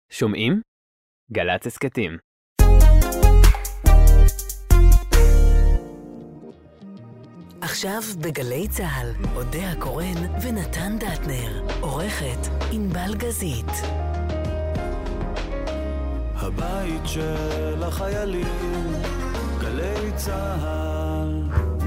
שומעים? גל"צ הסכתים. עכשיו בגלי צהל, אודיה קורן ונתן דטנר, עורכת ענבל גזית. הבית של החיילים, גלי צהל.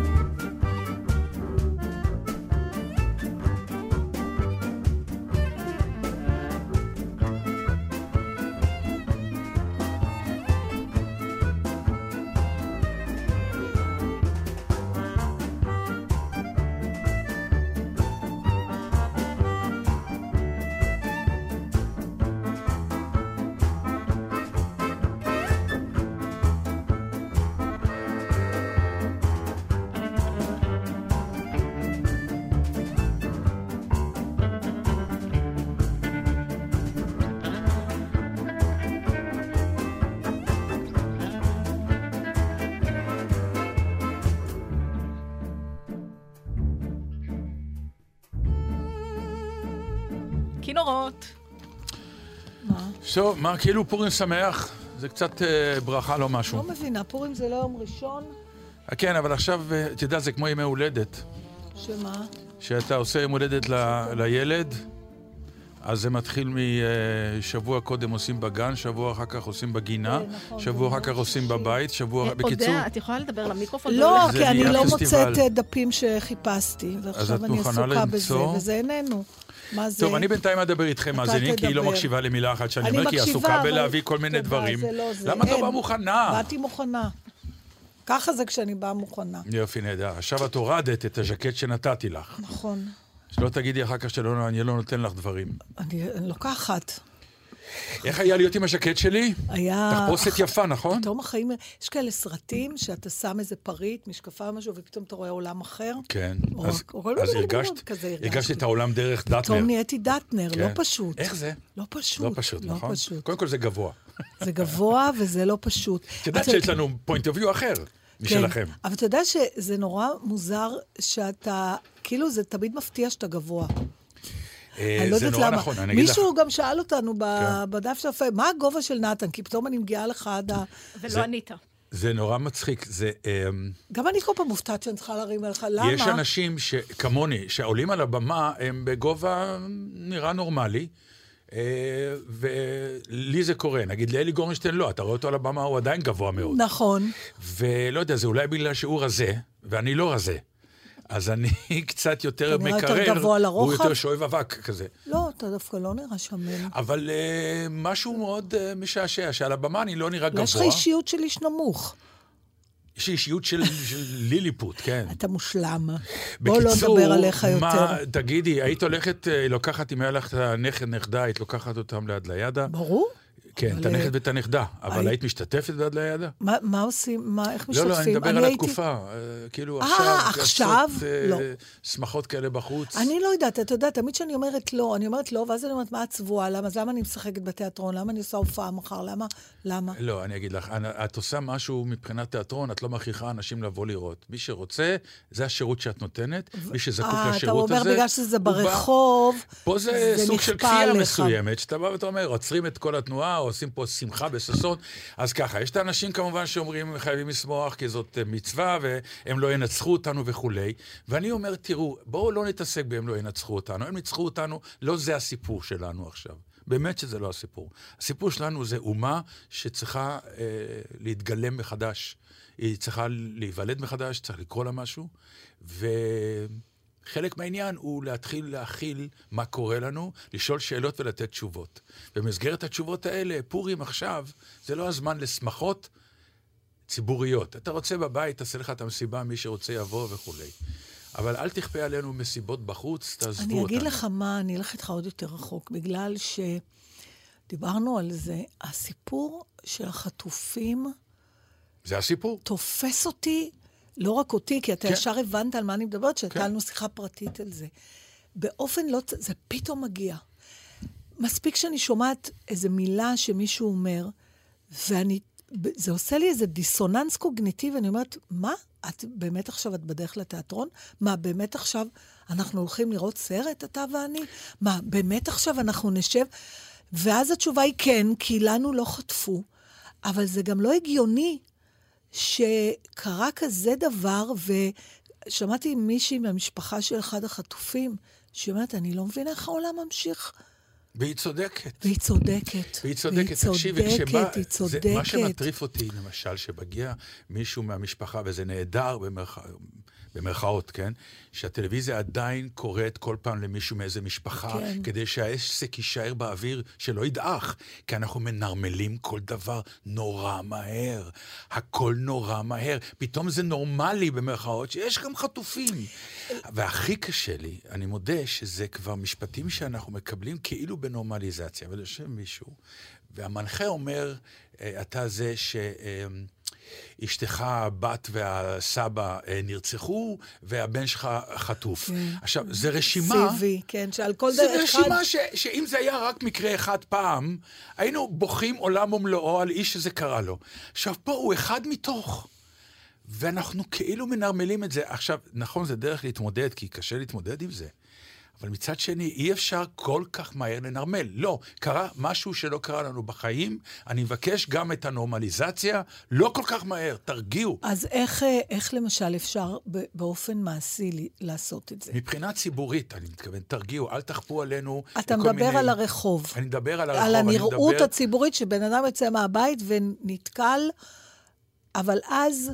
כינורות. טוב, מה, כאילו פורים שמח? זה קצת ברכה, לא משהו. לא מבינה, פורים זה לא יום ראשון? כן, אבל עכשיו, אתה יודע, זה כמו ימי הולדת. שמה? שאתה עושה יום הולדת לילד, אז זה מתחיל משבוע קודם עושים בגן, שבוע אחר כך עושים בגינה, שבוע אחר כך עושים בבית, שבוע... בקיצור... אודיה, את יכולה לדבר למיקרופון? לא, כי אני לא מוצאת דפים שחיפשתי, ועכשיו אני עסוקה בזה, וזה איננו. טוב, אני בינתיים אדבר איתכם, מאזינים, כי היא לא מקשיבה למילה אחת שאני אומר, כי היא עסוקה בלהביא כל מיני דברים. למה אתה בא מוכנה? באתי מוכנה. ככה זה כשאני באה מוכנה. יופי, נהדר. עכשיו את הורדת את הז'קט שנתתי לך. נכון. שלא תגידי אחר כך שאני לא נותן לך דברים. אני לוקחת. איך היה להיות עם הז'קט שלי? היה... תחפושת יפה, נכון? פתאום החיים... יש כאלה סרטים שאתה שם איזה פריט, משקפה או משהו, ופתאום אתה רואה עולם אחר. כן. אז הרגשת את העולם דרך דטנר. פתאום נהייתי דטנר, לא פשוט. איך זה? לא פשוט. לא פשוט, נכון? קודם כל זה גבוה. זה גבוה וזה לא פשוט. את יודעת שיש לנו point of view אחר משלכם. אבל אתה יודע שזה נורא מוזר שאתה... כאילו זה תמיד מפתיע שאתה גבוה. זה נורא נכון, אני אגיד לך. מישהו גם שאל אותנו בדף של מה הגובה של נתן? כי פתאום אני מגיעה לך עד ה... ולא ענית. זה נורא מצחיק. גם אני כל פעם מופתעת שאני צריכה להרים עליך. למה? יש אנשים כמוני, שעולים על הבמה, הם בגובה נראה נורמלי, ולי זה קורה. נגיד, לאלי גורנשטיין לא, אתה רואה אותו על הבמה, הוא עדיין גבוה מאוד. נכון. ולא יודע, זה אולי בגלל שהוא רזה, ואני לא רזה. אז אני קצת יותר מקרר, הוא יותר שואב אבק כזה. לא, אתה דווקא לא נראה שמן. אבל משהו מאוד משעשע, שעל הבמה אני לא נראה גבוה. יש לך אישיות של איש נמוך. יש אישיות של ליליפוט, כן. אתה מושלם. בוא לא נדבר עליך יותר. תגידי, היית הולכת, לוקחת, אם היה לך את הנכד נכדה, היית לוקחת אותם ליד לידה? ברור. כן, את הנכד ואת הנכדה, אבל היית משתתפת ביד לידה? מה עושים? איך משתתפים? לא, אני מדבר על התקופה. כאילו עכשיו? לא. שמחות כאלה בחוץ. אני לא יודעת, אתה יודע, תמיד שאני אומרת לא, ואז אני אומרת, מה הצבועה? למה אני משחקת בתיאטרון? למה אני עושה הופעה מחר? למה? לא, אני אגיד לך, את עושה משהו מבחינת תיאטרון, את לא מכריחה אנשים לבוא לראות. מי שרוצה, זה השירות שאת נותנת, מי שזקוק לשירות הזה. אתה אומר, בגלל שזה ברחוב, פה זה סוג של כפייה מסוימת, שאתה בא ואתה אומר, עוצרים את כל התנועה, או עושים פה שמחה בססון. אז ככה, יש את האנשים כמובן שאומרים, חייבים לשמוח, כי זאת מצווה, והם לא ינצחו אותנו וכולי. ואני אומר, תראו, בואו לא נתעסק בהם לא ינצחו אותנו. הם ניצחו אותנו, לא זה הסיפור שלנו עכשיו. באמת שזה לא הסיפור. הסיפור שלנו זה אומה שצריכה להתגלם מחדש. היא צריכה להיוולד מחדש, צריך לקרוא לה משהו, חלק מהעניין הוא להתחיל להכיל מה קורה לנו, לשאול שאלות ולתת תשובות. במסגרת התשובות האלה, פורים עכשיו, זה לא הזמן לשמחות ציבוריות. אתה רוצה בבית, תעשה לך את המסיבה, מי שרוצה יבוא וכו'. אבל אל תכפה עלינו מסיבות בחוץ, תעזבו אותנו. אני אגיד לך מה, אני אלך איתך עוד יותר רחוק, בגלל שדיברנו על זה, הסיפור של החטופים... זה הסיפור? תופס אותי... לא רק אותי, כי אתה ישר הבנת על מה אני מדברת, שהייתה לנו שיחה פרטית על זה. באופן לא... זה פתאום מגיע. מספיק שאני שומעת איזו מילה שמישהו אומר, זה עושה לי איזה דיסוננס קוגניטיבי, ואני אומרת, מה? את באמת עכשיו את בדרך לתיאטרון? מה, באמת עכשיו אנחנו הולכים לראות סרט, אתה ואני? מה, באמת עכשיו אנחנו נשב? ואז התשובה היא כן, כי לנו לא חטפו, אבל זה גם לא הגיוני שקרה כזה דבר, ושמעתי מישהי מהמשפחה של אחד החטופים, שאומרת, אני לא מבינה איך העולם ממשיך. והיא צודקת. והיא צודקת. והיא צודקת. תקשיבי, היא צודקת. מה שמטריף אותי, למשל, שבגיע מישהו מהמשפחה, וזה נהדר במרכאות, כן? שהטלוויזיה עדיין קוראת כל פעם למישהו מאיזה משפחה, כן. כדי שהעסק יישאר באוויר, שלא ידעך. כי אנחנו מנרמלים כל דבר נורא מהר. הכל נורא מהר. פתאום זה נורמלי במרכאות, שיש גם חטופים. והכי קשה לי, אני מודה שזה כבר משפטים שאנחנו מקבלים כאילו בנורמליזציה. אבל יושב מישהו, והמנחה אומר, אתה זה אשתך, הבת והסבא נרצחו, והבן שלך חטוף. עכשיו, זה רשימה... סיבי, כן, שעל כל זה רשימה שאם זה היה רק מקרה אחד פעם, היינו בוכים עולם ומלואו על איש שזה קרה לו. עכשיו, פה הוא אחד מתוך. ואנחנו כאילו מנרמלים את זה. עכשיו, נכון, זה דרך להתמודד, כי קשה להתמודד עם זה. אבל מצד שני, אי אפשר כל כך מהר לנרמל. לא, קרה משהו שלא קרה לנו בחיים, אני מבקש גם את הנורמליזציה, לא כל כך מהר, תרגיעו. אז איך למשל אפשר באופן מעשי לעשות את זה? מבחינה ציבורית, אני מתכוון, תרגיעו, אל תחפו עלינו. אתה מדבר על הרחוב. אני מדבר על הרחוב. על הנראות הציבורית שבן אדם יצא מהבית ונתקל, אבל אז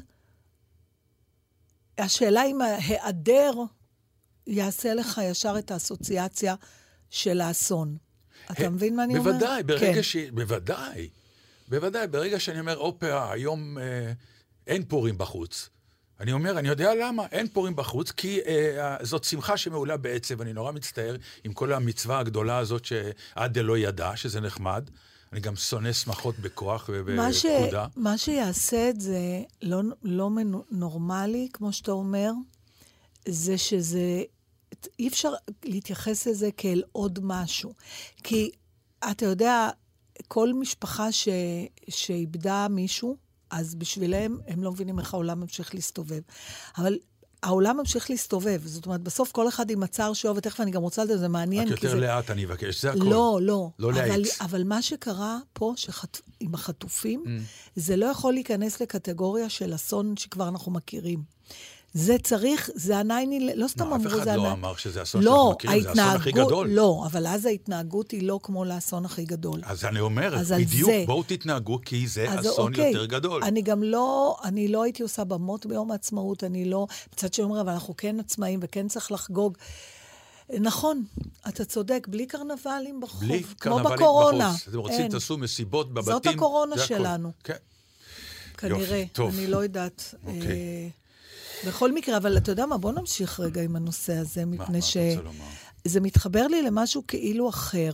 השאלה אם ההיעדר יעשה לך ישר את האסוציאציה של האסון. אתה מבין מה אני אומר? בוודאי, ברגע בוודאי, ברגע שאני אומר, אופרה, היום אין פורים בחוץ. אני אומר, אני יודע למה, אין פורים בחוץ, כי זאת שמחה שמעולה בעצב, אני נורא מצטער עם כל המצווה הגדולה הזאת שעד לא ידע, שזה נחמד. אני גם שונא שמחות בכוח ובפקודה. מה שיעשה את זה לא נורמלי, כמו שאתה אומר, זה שזה, אי אפשר להתייחס לזה כאל עוד משהו. כי אתה יודע, כל משפחה שאיבדה מישהו, אז בשבילם הם לא מבינים איך העולם ממשיך להסתובב. אבל העולם ממשיך להסתובב. זאת אומרת, בסוף כל אחד עם הצער שלו, ותכף אני גם רוצה לדעת, זה מעניין. רק יותר לאט אני אבקש, זה הכל. לא. לא להאיץ. אבל מה שקרה פה, עם החטופים, זה לא יכול להיכנס לקטגוריה של אסון שכבר אנחנו מכירים. זה צריך, זה ענייני, לא סתם אמרו, אף אחד לא אמר שזה אסון שאנחנו מכירים, זה האסון הכי גדול. לא, אבל אז ההתנהגות היא לא כמו לאסון הכי גדול. אז אני אומר, בדיוק, בואו תתנהגו, כי זה אסון יותר גדול. אני גם לא הייתי עושה במות ביום העצמאות, אני לא, בצד שאומר, אבל אנחנו כן עצמאים וכן צריך לחגוג. נכון, אתה צודק, בלי קרנבלים בחוץ. בלי כמו קרנבלים בקורונה. בחוץ. אתם רוצים, תעשו מסיבות בבתים. זאת הקורונה שלנו. כן. כנראה, אני לא יודעת. בכל מקרה, אבל אתה יודע מה, בוא נמשיך רגע עם הנושא הזה, מפני שזה מתחבר לי למשהו כאילו אחר,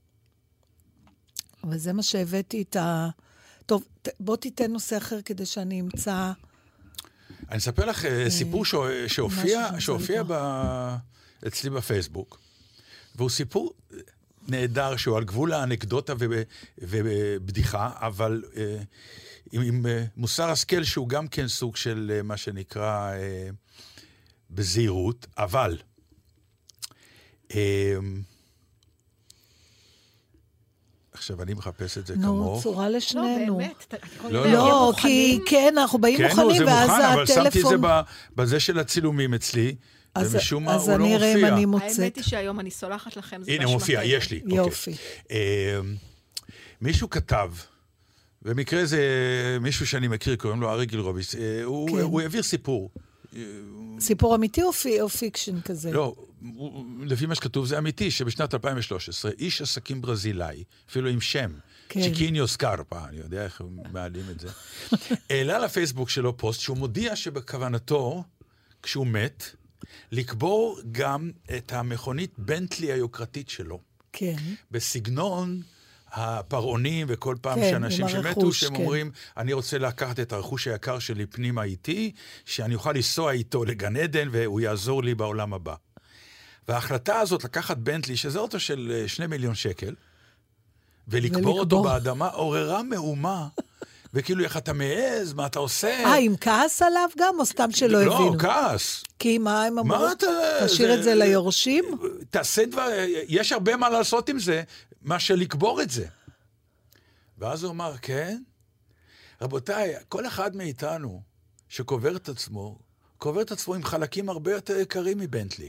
וזה מה שהבאתי את טוב, בוא תיתן נושא אחר כדי שאני אמצא... אני אספר לך סיפור שהופיע אצלי בפייסבוק, והוא סיפור נהדר, שהוא על גבול האנקדוטה ובדיחה, אבל... עם מוסר השכל שהוא גם כן סוג של מה שנקרא בזהירות, אבל עכשיו אני מחפש את זה כמוך. נו, צורה לשנינו. לא, באמת. לא, כי כן, אנחנו באים מוכנים, ואז הטלפון... אבל שמתי את זה בזה של הצילומים אצלי, ומשום מה הוא לא מופיע. אז אני אראה אם אני מוצאת. האמת היא שהיום אני סולחת לכם. הנה, מופיע, יש לי. יופי. מישהו כתב, במקרה זה מישהו שאני מכיר, קוראים לו ארי גילרוביץ, הוא העביר סיפור. סיפור אמיתי או פיקשן כזה? לא, לפי מה שכתוב זה אמיתי, שבשנת 2013, איש עסקים ברזילאי, אפילו עם שם, צ'יקיניו סקרפה, אני יודע איך הם מעלים את זה, העלה לפייסבוק שלו פוסט שהוא מודיע שבכוונתו, כשהוא מת, לקבור גם את המכונית בנטלי היוקרתית שלו. כן. בסגנון... הפרעונים וכל פעם שאנשים שמתו, שהם אומרים, אני רוצה לקחת את הרכוש היקר שלי פנימה איתי, שאני אוכל לנסוע איתו לגן עדן, והוא יעזור לי בעולם הבא. וההחלטה הזאת לקחת בנטלי, שזה אוטו של 2 מיליון שקל, ולקבור אותו באדמה, עוררה מהומה, וכאילו איך אתה מעז, מה אתה עושה? עם כעס עליו גם, או סתם שלא הבינו? לא, כעס. כי מה הם אמרו? תשאיר את זה ליורשים? תעשה דבר, יש הרבה מה לעשות עם זה, מאשר לקבור את זה. ואז הוא אמר, כן? רבותיי, כל אחד מאיתנו שקובר את עצמו, קובר את עצמו עם חלקים הרבה יותר יקרים מבנטלי.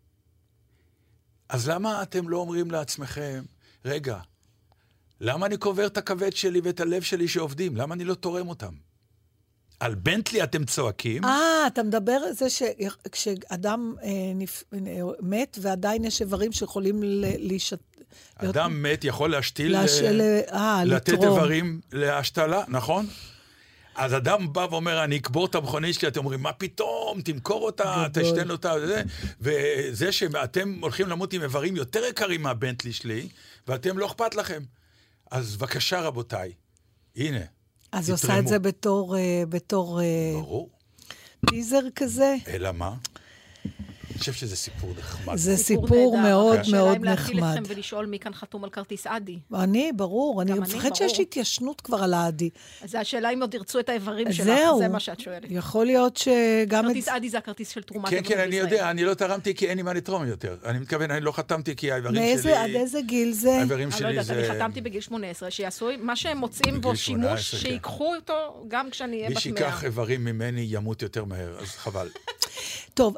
אז למה אתם לא אומרים לעצמכם, רגע, למה אני קובר את הכבד שלי ואת הלב שלי שעובדים? למה אני לא תורם אותם? על בנטלי אתם צועקים. אתה מדבר על זה שכשאדם מת, ועדיין יש איברים שיכולים אדם מת יכול להשתיל, לתת לתרום. איברים להשתלה, נכון? אז אדם בא ואומר, אני אקבור את המכונית שלי, אתם אומרים, מה פתאום? תמכור אותה, תשתן אותה, וזה שאתם הולכים למות עם איברים יותר יקרים מהבנטלי שלי, ואתם לא אכפת לכם. אז בבקשה רבותיי, הנה. אז עושה את זה בתור ברור. טיזר כזה? אלא מה? אני חושב שזה סיפור נחמד. זה סיפור מאוד מאוד השאלה אם להפיל נחמד. אתכם ולשאול מי כאן חתום על כרטיס אדי. ברור. אני מפחד שיש התיישנות כבר על האדי. אז השאלה אם עוד ירצו את האיברים שלך, זה מה שאת שואלת. יכול להיות שגם כרטיס אדי זה הכרטיס של תרומת איברים כן, בישראל. אני יודע, אני לא תרמתי כי אין לי מה לתרום יותר. אני מתכוון, אני לא חתמתי כי האיברים שלי... עד איזה גיל זה? האיברים אני לא יודעת, שלי זה... אני חתמתי בגיל 18, שיעשו מה שהם מוצאים בו שימוש, שיקחו אותו גם כשאני אהיה בת 100. מי שיקח איברים ממני ימות יותר מהר, אז חבל. טוב,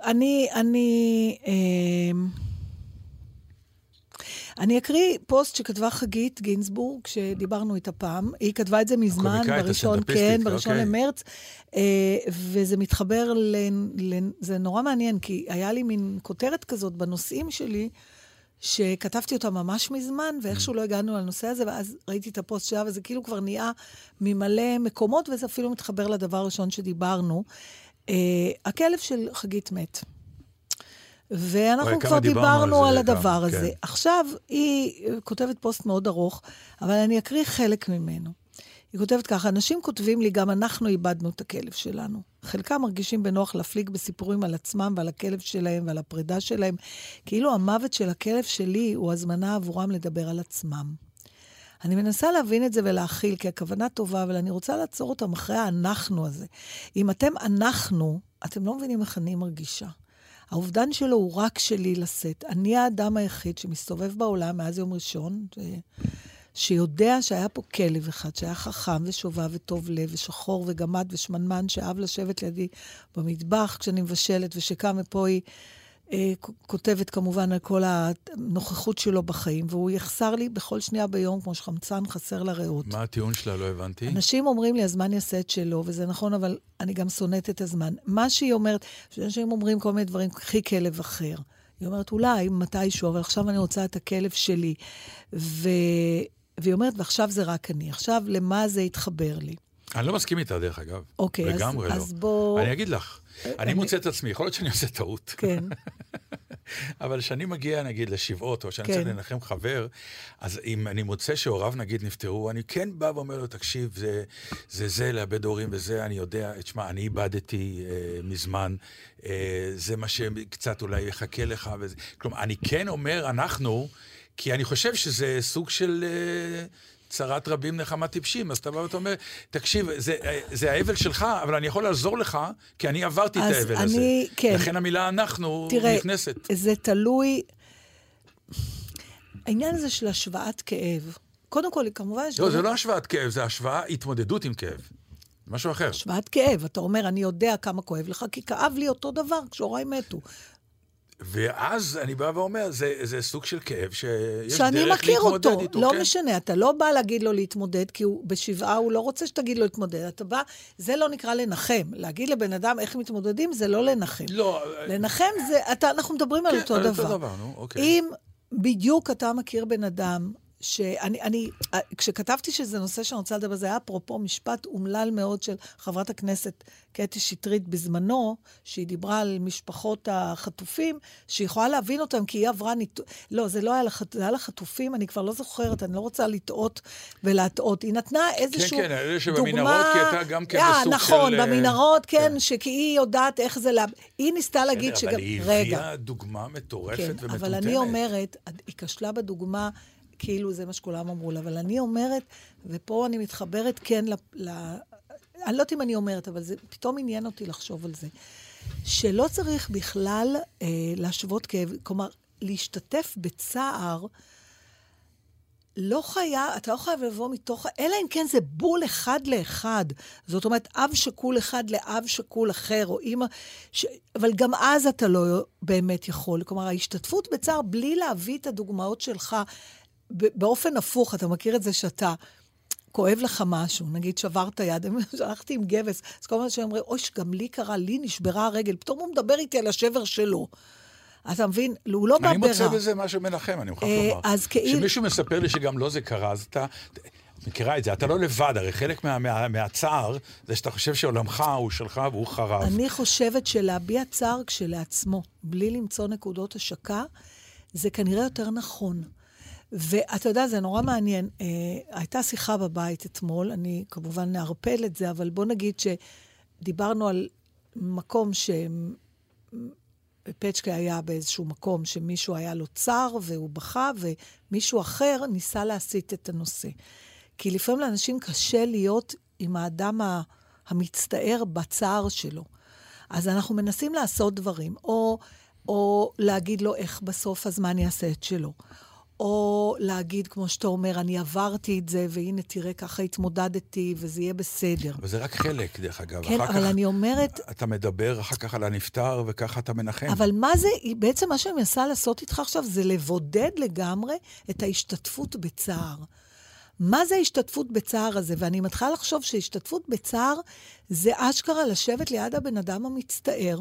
אני אקריא פוסט שכתבה חגית גינסבורג, כשדיברנו איתה פעם. היא כתבה את זה מזמן, בראשון למרץ, וזה מתחבר, זה נורא מעניין, כי היה לי מין כותרת כזאת בנושאים שלי, שכתבתי אותה ממש מזמן, ואיכשהו לא הגענו לנושא הזה, ואז ראיתי את הפוסט שלה, וזה כאילו כבר נהיה ממלא מקומות, וזה אפילו מתחבר לדבר הראשון שדיברנו. הכלב של חגית מת. ואנחנו כבר דיברנו על הדבר הזה. עכשיו, היא כותבת פוסט מאוד ארוך, אבל אני אקריא חלק ממנו. היא כותבת ככה, אנשים כותבים לי, גם אנחנו איבדנו את הכלב שלנו. חלקם מרגישים בנוח להפליג בסיפורים על עצמם ועל הכלב שלהם ועל הפרידה שלהם, כאילו המוות של הכלב שלי הוא הזמנה עבורם לדבר על עצמם. אני מנסה להבין את זה ולהכיל, כי הכוונה טובה, אבל אני רוצה לעצור אותם אחרי האנחנו הזה. אם אתם אנחנו, אתם לא מבינים איך אני מרגישה. האובדן שלו הוא רק שלי לשאת. אני האדם היחיד שמסתובב בעולם מאז יום ראשון, שיודע שהיה פה כלב אחד, שהיה חכם ושובב וטוב לב, ושחור וגמד ושמנמן, שאהב לשבת לידי במטבח כשאני מבשלת, ושקם מפה היא כותבת כמובן על כל הנוכחות שלו בחיים, והוא יחסר לי בכל שנייה ביום, כמו שחמצן חסר לריאות. מה הטיעון שלה? לא הבנתי. אנשים אומרים לי, הזמן יעשה את שלו, וזה נכון, אבל אני גם שונאת את הזמן. מה שהיא אומרת, שאנשים אומרים כל מיני דברים, קחי כלב אחר. היא אומרת, אולי, מתישהו, אבל עכשיו אני רוצה את הכלב שלי. והיא אומרת, ועכשיו זה רק אני. עכשיו, למה זה יתחבר לי? אני לא מסכים איתה, דרך אגב. אוקיי, לגמרי אז לא. בוא... אני אגיד לך, אני מוצא את עצמי, יכול להיות שאני עושה טעות. כן. אבל כשאני מגיע, נגיד, לשבעות, או שאני צריך לנחם חבר, אז אם אני מוצא שהוריו, נגיד, נפטרו, אני כן בא ואומר לו, תקשיב, זה לאבד הורים וזה, אני יודע, תשמע, אני איבדתי מזמן, זה מה שקצת אולי יחכה לך, וזה. כלומר, אני כן אומר, אנחנו, כי אני חושב שזה סוג של... צרת רבים נחמה טיפשים, אז אתה בא ואתה אומר, תקשיב, זה האבל שלך, אבל אני יכול לעזור לך, כי אני עברתי את האבל הזה. כן. לכן המילה אנחנו נכנסת. תראה, זה תלוי, העניין הזה של השוואת כאב, קודם כל, כמובן... לא, זה לא השוואת כאב, זה השוואה התמודדות עם כאב. משהו אחר. השוואת כאב, אתה אומר, אני יודע כמה כואב לך, כי כאב לי אותו דבר כשהוריי מתו. ואז אני בא ואומר, זה סוג של כאב שיש שאני דרך מכיר להתמודד אותו, איתו. לא כן? משנה, אתה לא בא להגיד לו להתמודד, כי בשבעה הוא לא רוצה שתגיד לו להתמודד, אתה בא, זה לא נקרא לנחם, להגיד לבן אדם איך מתמודדים, זה לא לנחם. לא. לנחם זה, אנחנו מדברים על אותו דבר. אותו דבר, נו, אוקיי. אם בדיוק אתה מכיר בן אדם, כשכתבתי שזה נושא שאני רוצה לדבר, זה היה אפרופו משפט אומלל מאוד של חברת הכנסת קטי שטרית בזמנו, שהיא דיברה על משפחות החטופים, שהיא יכולה להבין אותם, כי היא עברה לא, זה לא היה זה היה לחטופים, אני כבר לא זוכרת, אני לא רוצה לטעות ולהטעות. היא נתנה איזשהו כן, אלה שבמנהרות, כי הייתה גם כן בסוג נכון, של... במנהרות, כן, שכי היא יודעת איך זה... היא ניסתה להגיד שגם... אבל היא הביאה דוגמה מטורפת ומטומטמת. אבל אני אומרת, היא כשלה בדוגמה... כאילו זה מה שכולם אמרו לה, אבל אני אומרת, ופה אני מתחברת כן אני לא יודעת אם אני אומרת, אבל זה פתאום עניין אותי לחשוב על זה, שלא צריך בכלל להשוות כאב, כלומר, להשתתף בצער, אתה לא חייב לבוא מתוך, אלא אם כן זה בול אחד לאחד. זאת אומרת, אב שקול אחד לאב שקול אחר, או אמא, אבל גם אז אתה לא באמת יכול. כלומר, ההשתתפות בצער, בלי להביא את הדוגמאות שלך, באופן הפוך, אתה מכיר את זה שאתה כואב לך משהו, נגיד שברת יד, הלכתי עם גבס, אז כל הזמן שאומרים, אוי, גם לי קרה, לי נשברה הרגל, פתאום הוא מדבר איתי על השבר שלו. אתה מבין? הוא לא בא ברע. אני מוצא בזה משהו מנחם, אני מוכרח לומר. אז כאילו... כשמישהו מספר לי שגם לא זה קרה, אז אתה מכירה את זה, אתה לא לבד, הרי חלק מהצער, זה שאתה חושב שעולמך הוא שלך והוא חרב. אני חושבת שלהביע צער כשלעצמו, בלי למצוא נקודות השקה, זה כנראה יותר נכון. ואתה יודע, זה נורא מעניין. הייתה שיחה בבית אתמול, אני כמובן נערפל את זה, אבל בוא נגיד שדיברנו על מקום פצ'קה היה באיזשהו מקום שמישהו היה לו צער והוא בכה, ומישהו אחר ניסה להסיט את הנושא. כי לפעמים לאנשים קשה להיות עם האדם המצטער בצער שלו. אז אנחנו מנסים לעשות דברים, או להגיד לו איך בסוף הזמן יעשה את שלו. או להגיד, כמו שאתה אומר, אני עברתי את זה, והנה תראה, ככה התמודדתי, וזה יהיה בסדר. וזה רק חלק, דרך אגב. כן, אבל אני אומרת... אתה מדבר אחר כך על הנפטר, וככה אתה מנחם. אבל מה זה, בעצם מה שאני מנסה לעשות איתך עכשיו, זה לבודד לגמרי את ההשתתפות בצער. מה זה ההשתתפות בצער הזה? ואני מתחילה לחשוב שהשתתפות בצער, זה אשכרה לשבת ליד הבן אדם המצטער,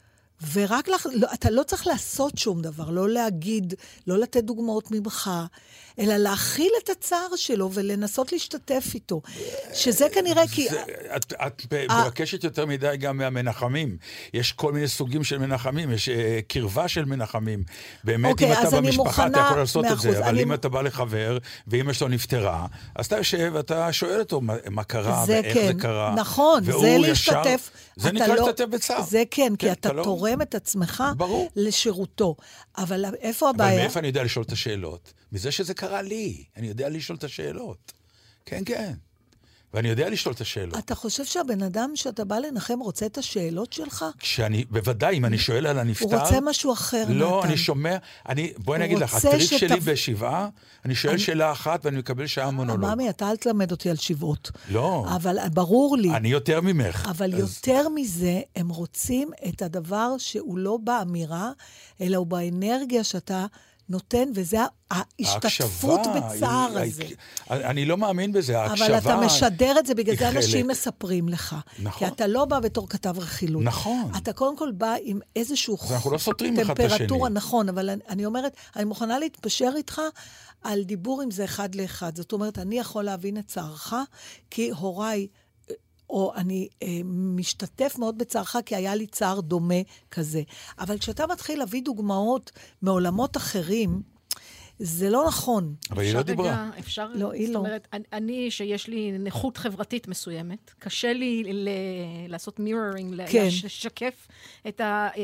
ורק אתה לא צריך לעשות שום דבר, לא להגיד, לא לתת דוגמאות ממך, אלא להכיל את הצער שלו ולנסות להשתתף איתו. שזה כנראה כי... את מבקשת יותר מדי גם מהמנחמים. יש כל מיני סוגים של מנחמים, יש קרבה של מנחמים. באמת, אם אתה במשפחה, אתה יכול לעשות את זה, אבל אם אתה בא לחבר, ואמא שלו נפטרה, אז אתה יושב ואתה שואל אותו מה קרה, ואיך זה קרה. נכון, זה להשתתף. זה נקרא להשתתף בצער. זה כן, כי אתה תורם את עצמך לשירותו. אבל איפה הבעיה? אבל מאיפה אני יודע לשאול את השאלות? מזה שזה קרה לי. אני יודע לשאול את השאלות. כן, כן. ואני יודע לשאול את השאלות. אתה חושב שהבן אדם שאתה בא לנחם רוצה את השאלות שלך? בוודאי, אם אני שואל על הנפטר... הוא רוצה משהו אחר, לא, אני שומע... בואי נגיד לך, הטריק שלי בשבעה, אני שואל שאלה אחת ואני מקבל שעה מונולוג. ממי, אתה אל תלמד אותי על שבעות. לא. אבל ברור לי. אני יותר ממך. אבל יותר מזה, הם רוצים את הדבר שהוא לא באמירה, אלא הוא באנרגיה שאתה... נותן, וזה ההשתתפות בצער הזה. אני לא מאמין בזה, ההקשבה... אבל אתה משדר את זה, בגלל זה אנשים מספרים לך. נכון. כי אתה לא בא בתור כתב רכילות. נכון. אתה קודם כל בא עם איזשהו... אנחנו לא סותרים אחד את השני. טמפרטורה, נכון, אבל אני אומרת, אני מוכנה להתפשר איתך על דיבור עם זה אחד לאחד. זאת אומרת, אני יכול להבין את צערך, כי הוריי... או אני משתתף מאוד בצערך, כי היה לי צער דומה כזה. אבל כשאתה מתחיל להביא דוגמאות מעולמות אחרים, זה לא נכון. אבל היא לא דיברה. אפשר, לא, היא לא. זאת אומרת, אני, שיש לי נכות חברתית מסוימת, קשה לי לעשות מירורינג, כן. לשקף את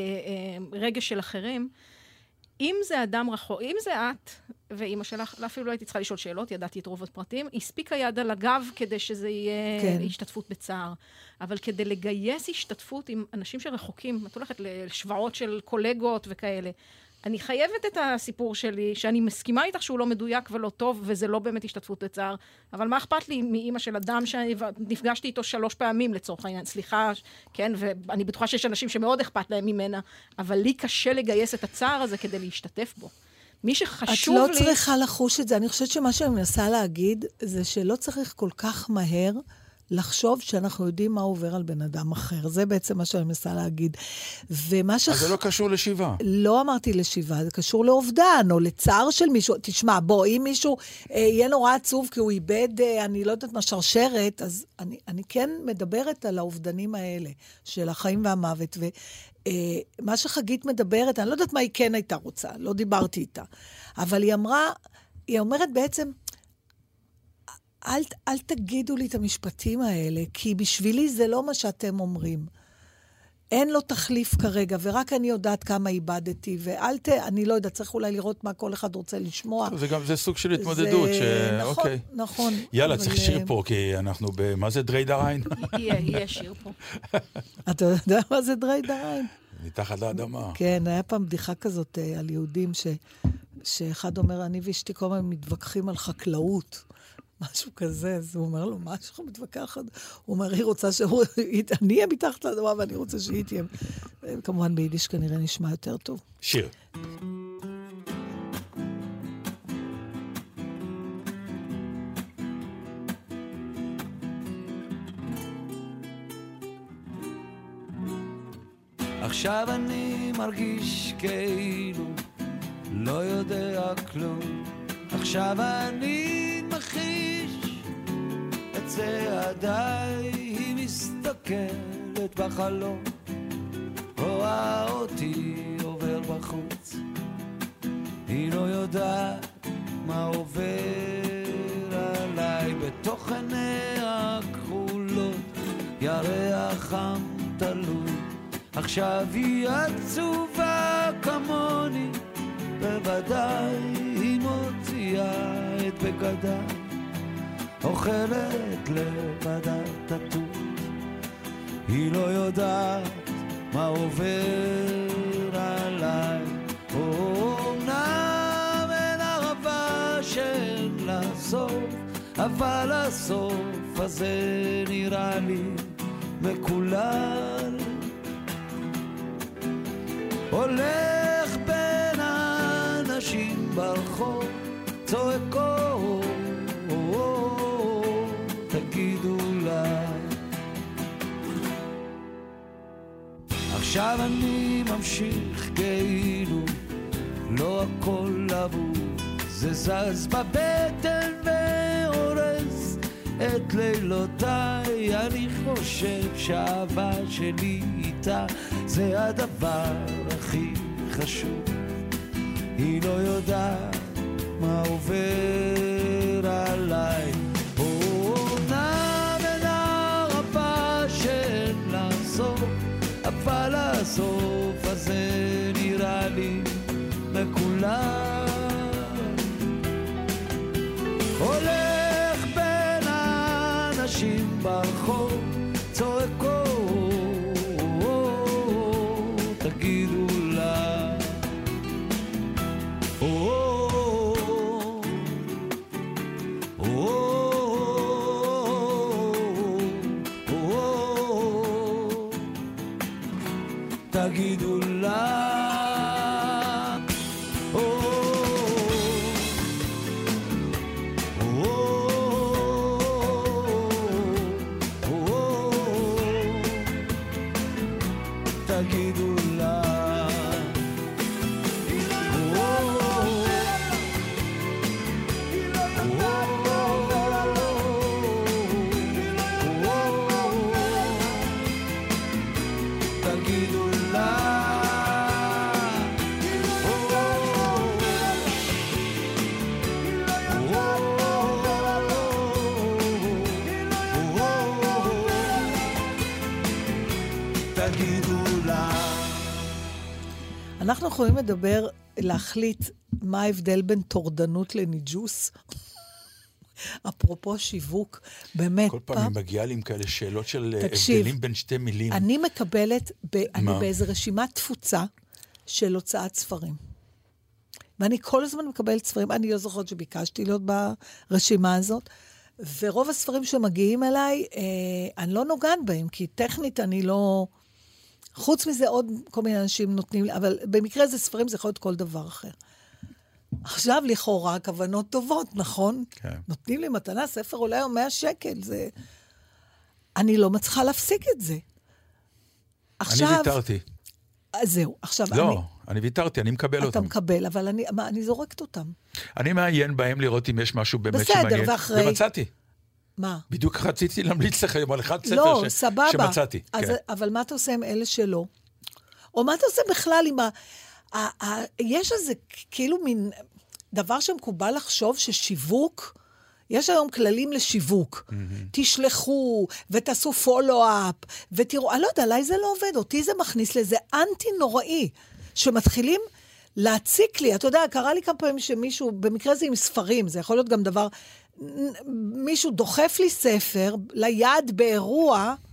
הרגש של אחרים. אם זה אדם רחוק, אם זה את, ואמא שלך, אפילו לא הייתי צריכה לשאול שאלות, ידעתי את רוב הפרטים, הספיקה יד על הגב כדי שזה יהיה כן. השתתפות בצער. אבל כדי לגייס השתתפות עם אנשים שרחוקים, את הולכת לשבעות של קולגות וכאלה, אני חייבת את הסיפור שלי, שאני מסכימה איתך שהוא לא מדויק ולא טוב, וזה לא באמת השתתפות בצער, אבל מה אכפת לי מאמא של אדם שנפגשתי איתו 3 פעמים לצורך העניין, סליחה, כן, ואני בטוחה שיש אנשים שמאוד אכפת להם ממנה, אבל לי קשה לגייס את הצער הזה כדי להשתתף בו. מי שחשוב לי... את לא צריכה לחוש את זה, אני חושבת שמה שאני מנסה להגיד, זה שלא צריך כל כך מהר, לחשוב שאנחנו יודעים מה עובר על בן אדם אחר. זה בעצם מה שאני מנסה להגיד. אז זה לא קשור לשיבה. לא אמרתי לשיבה, זה קשור לאובדן, או לצער של מישהו. תשמע, בוא, אם מישהו יהיה נורא עצוב, כי הוא איבד, אני לא יודעת מה, שרשרת, אז אני כן מדברת על האובדנים האלה, של החיים והמוות, ומה שחגית מדברת, אני לא יודעת מה היא כן הייתה רוצה, לא דיברתי איתה, אבל היא אומרת בעצם, אל תגידו לי את המשפטים האלה, כי בשבילי זה לא מה שאתם אומרים. אין לו תחליף כרגע, ורק אני יודעת כמה איבדתי, אני לא יודעת, צריך אולי לראות מה כל אחד רוצה לשמוע. זה סוג של התמודדות. נכון, נכון. יאללה, צריך שיר פה, כי אנחנו מה זה דרי דריין? יהיה שיר פה. אתה יודע מה זה דרי דריין? מתחת לאדמה. כן, היה פעם בדיחה כזאת על יהודים שאחד אומר, אני ואשתי כל הזמן מתווכחים על חקלאות. משהו כזה, אז הוא אומר לו, מה שלך מתווכחת? הוא אומר, היא רוצה אני אהיה מתחת לאדמה, ואני רוצה שהיא תהיה. כמובן ביידיש כנראה נשמע יותר טוב. שיר. עכשיו אני מרגיש כאילו לא יודע כלום. עכשיו אני מחיש את צעדיי, היא מסתכלת בחלום, רואה אותי עובר בחוץ, היא לא יודעת מה עובר עליי בתוך עיניה הכחולות, ירח חם תלוי. עכשיו היא עצובה כמוני, בוודאי היא מוציאה את בגדה, אוכלת לבדה תטוף, היא לא יודעת מה עובר עליי. אומנם אין ערבה שאין לה סוף, אבל הסוף הזה נראה לי מקולל. הולך בין האנשים ברחוב, צועקו, תגידו לה. עכשיו אני ממשיך כאילו לא הכל לבוא, זה זז בבטן והורס את לילותיי. אני חושב שהאהבה שלי איתה זה הדבר הכי חשוב, היא לא יודעת מה עובר עליי. אומנם אין הרבה שאין לה סוף, אבל הסוף הזה נראה לי מקולל. הולך בין האנשים ברחוב, צועקו, תגידו לה. תגידו לה. תגידו לה. תגידו לה. אנחנו יכולים לדבר, להחליט מה ההבדל בין תורדנות לניג'וס. אפרופו שיווק, באמת. כל פעם היא מגיעה לי עם כאלה שאלות של הבדלים בין שתי מילים. אני מקבלת, אני באיזו רשימת תפוצה של הוצאת ספרים. ואני כל הזמן מקבלת ספרים, אני לא זוכרת שביקשתי להיות ברשימה הזאת, ורוב הספרים שמגיעים אליי, אני לא נוגעת בהם, כי טכנית אני לא... חוץ מזה עוד כל מיני אנשים נותנים לי, אבל במקרה זה ספרים, זה יכול להיות כל דבר אחר. עכשיו לכאורה, כוונות טובות, נכון? כן. נותנים לי מתנה, ספר עולה היום 100 שקל, זה... אני לא מצליחה להפסיק את זה. עכשיו... אני ויתרתי. זהו, עכשיו... לא, אני ויתרתי, אני מקבל אותם. אתה מקבל, אבל אני זורקת אותם. אני מעיין בהם לראות אם יש משהו באמת שמעניין. בסדר, ואחרי... ומצאתי. מה? בדיוק רציתי להמליץ לך על אחד ספר לא, סבבה. שמצאתי. אז, כן. אבל מה אתה עושה עם אלה שלא? או מה אתה עושה בכלל עם יש איזה כאילו מין דבר שמקובל לחשוב ששיווק, יש היום כללים לשיווק. תשלחו ותעשו פולו-אפ, ותראו, אני לא יודע, עליי זה לא עובד, אותי זה מכניס לזה אנטי נוראי, שמתחילים להציק לי. אתה יודע, קרה לי כמה פעמים שמישהו, במקרה זה עם ספרים, זה יכול להיות גם דבר... מישהו דוחף לי ספר ליד באירוע,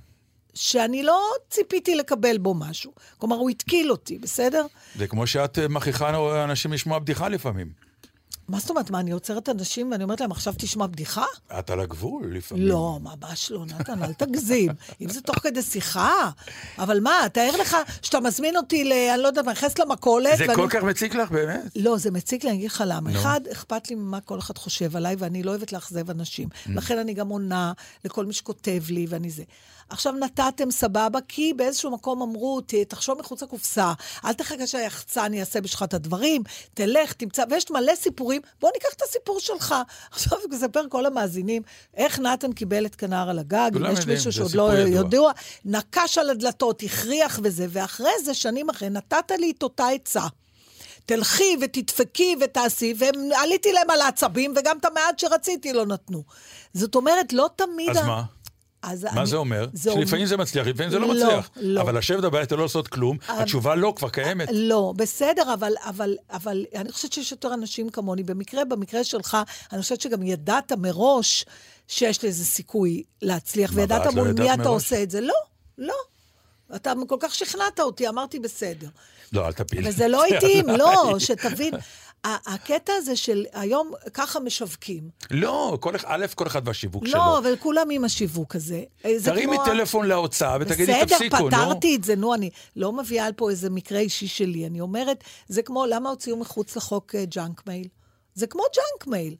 שאני לא ציפיתי לקבל בו משהו. כלומר, הוא התקיל אותי, בסדר? זה כמו שאת מכריחה אנשים לשמוע בדיחה לפעמים. מה זאת אומרת? מה, אני עוצרת אנשים ואני אומרת להם, עכשיו תשמע בדיחה? את על הגבול לפעמים. לא, ממש לא, נתן, אל תגזים. אם זה תוך כדי שיחה, אבל מה, תאר לך שאתה מזמין אותי אני לא יודעת, נכנס למכולת. זה כל כך מציק לך, באמת? לא, זה מציק לי, אני אגיד לך למה. אחד, אכפת לי ממה כל אחד חושב עליי, ואני לא אוהבת לאכזב אנשים. לכן אני גם עונה לכל מי שכותב לי, ואני זה. עכשיו נתתם סבבה, כי באיזשהו מקום אמרו, תחשוב מחוץ לקופסה, אל תחכה שהיחצן יעשה בשך את הדברים, תלך, תמצא, ויש מלא סיפורים, בוא ניקח את הסיפור שלך. עכשיו נספר כל המאזינים, איך נתן קיבל את כנר על הגג, אם יש מישהו שעוד לא יודע, נקש על הדלתות, הכריח וזה, ואחרי זה, שנים אחרי, נתת לי את אותה עצה. תלכי ותדפקי ותעשי, ועליתי להם על העצבים, וגם את המעט שרציתי לא נתנו. זאת אומרת, לא תמיד... אז מה? מה זה אומר? שלפעמים זה מצליח, לפעמים זה לא מצליח. אבל לשבת הבית לא לעשות כלום, התשובה לא, כבר קיימת. לא, בסדר, אבל אני חושבת שיש יותר אנשים כמוני. במקרה שלך, אני חושבת שגם ידעת מראש שיש לי איזה סיכוי להצליח, וידעת מול מי אתה עושה את זה. לא. אתה כל כך שכנעת אותי, אמרתי בסדר. לא, אל תפיל. וזה לא התאים, לא, שתבין. הקטע הזה של היום ככה משווקים. לא, כל אחד והשיווק שלו. לא, אבל כולם עם השיווק הזה. תרימי טלפון להוצאה ותגידי תפסיקו, נו. בסדר, פתרתי את זה, נו, אני לא מביאה על פה איזה מקרה אישי שלי. אני אומרת, זה כמו, למה הוציאו מחוץ לחוק ג'אנק מייל? זה כמו ג'אנק מייל.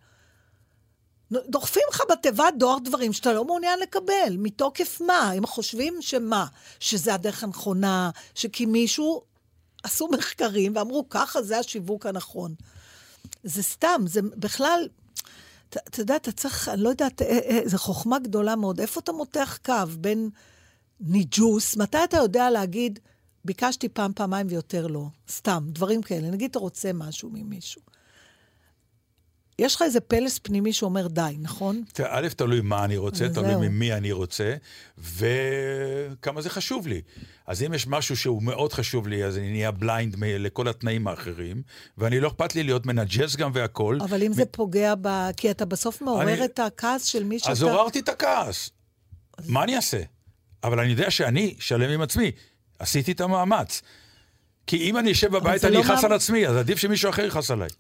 דוחפים לך בתיבת דואר דברים שאתה לא מעוניין לקבל. מתוקף מה? הם חושבים שמה? שזה הדרך הנכונה, שכי מישהו... עשו מחקרים ואמרו, ככה זה השיווק הנכון. זה סתם, זה בכלל, אתה יודע, אתה צריך, אני לא יודעת, זו חוכמה גדולה מאוד. איפה אתה מותח קו בין ניג'וס? מתי אתה יודע להגיד, ביקשתי פעמיים ויותר לא? סתם, דברים כאלה. נגיד, אתה רוצה משהו ממישהו. יש לך איזה פלס פנימי שאומר די, נכון? א', תלוי מה אני רוצה, תלוי ממי אני רוצה, וכמה זה חשוב לי. אז אם יש משהו שהוא מאוד חשוב לי, אז אני נהיה בליינד לכל התנאים האחרים, ואני לא אכפת לי להיות מנג'ס גם והכל. אבל אם זה פוגע כי אתה בסוף מעורר את הכעס של מי שאתה... אז עוררתי את הכעס. מה אני אעשה? אבל אני יודע שאני שלם עם עצמי. עשיתי את המאמץ. כי אם אני אשב בבית, אני אחס על עצמי, אז עדיף שמישהו אחר יחס עליי.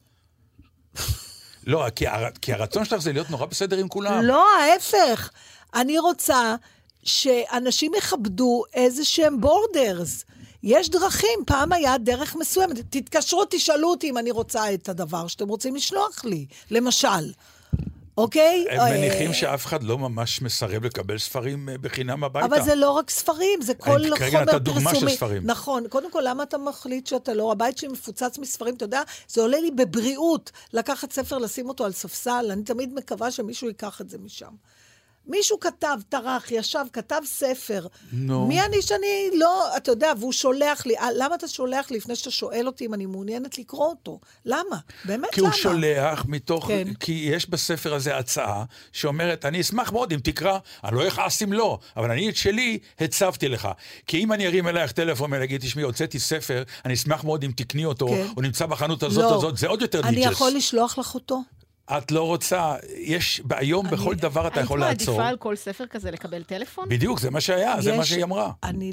לא, כי הרצון שלך זה להיות נורא בסדר עם כולם. לא, ההפך. אני רוצה שאנשים יכבדו איזה שהם בורדרס. יש דרכים, פעם היה דרך מסוימת. תתקשרו, תשאלו אותי אם אני רוצה את הדבר שאתם רוצים לשלוח לי. למשל. אוקיי? הם מניחים שאף אחד לא ממש מסרב לקבל ספרים בחינם הביתה. אבל זה לא רק ספרים, זה כל חומר פרסומי. אתה דוגמה של ספרים. נכון. קודם כל, למה אתה מחליט שאתה לא? הבית שלי מפוצץ מספרים, אתה יודע, זה עולה לי בבריאות לקחת ספר, לשים אותו על ספסל. אני תמיד מקווה שמישהו ייקח את זה משם. מישהו כתב, טרח, ישב, כתב ספר. מי אני שאני לא, אתה יודע, והוא שולח לי, למה אתה שולח לי לפני שאתה שואל אותי אם אני מעוניינת לקרוא אותו? למה? באמת למה? כי הוא שולח מתוך, כי יש בספר הזה הצעה שאומרת, אני אשמח מאוד אם תקרא, אני לא יכעס אם לא, אבל אני את שלי הצבתי לך. כי אם אני ארים אלייך טלפון ולהגיד, תשמעי, הוצאתי ספר, אני אשמח מאוד אם תקני אותו, הוא נמצא בחנות הזאת, זה עוד יותר ניג'ס. אני יכול לשלוח לך אותו? את לא רוצה, יש, היום בכל דבר אתה יכול לעצור. היית מעדיפה על כל ספר כזה לקבל טלפון? בדיוק, זה מה שהיה, זה מה שהיא אמרה.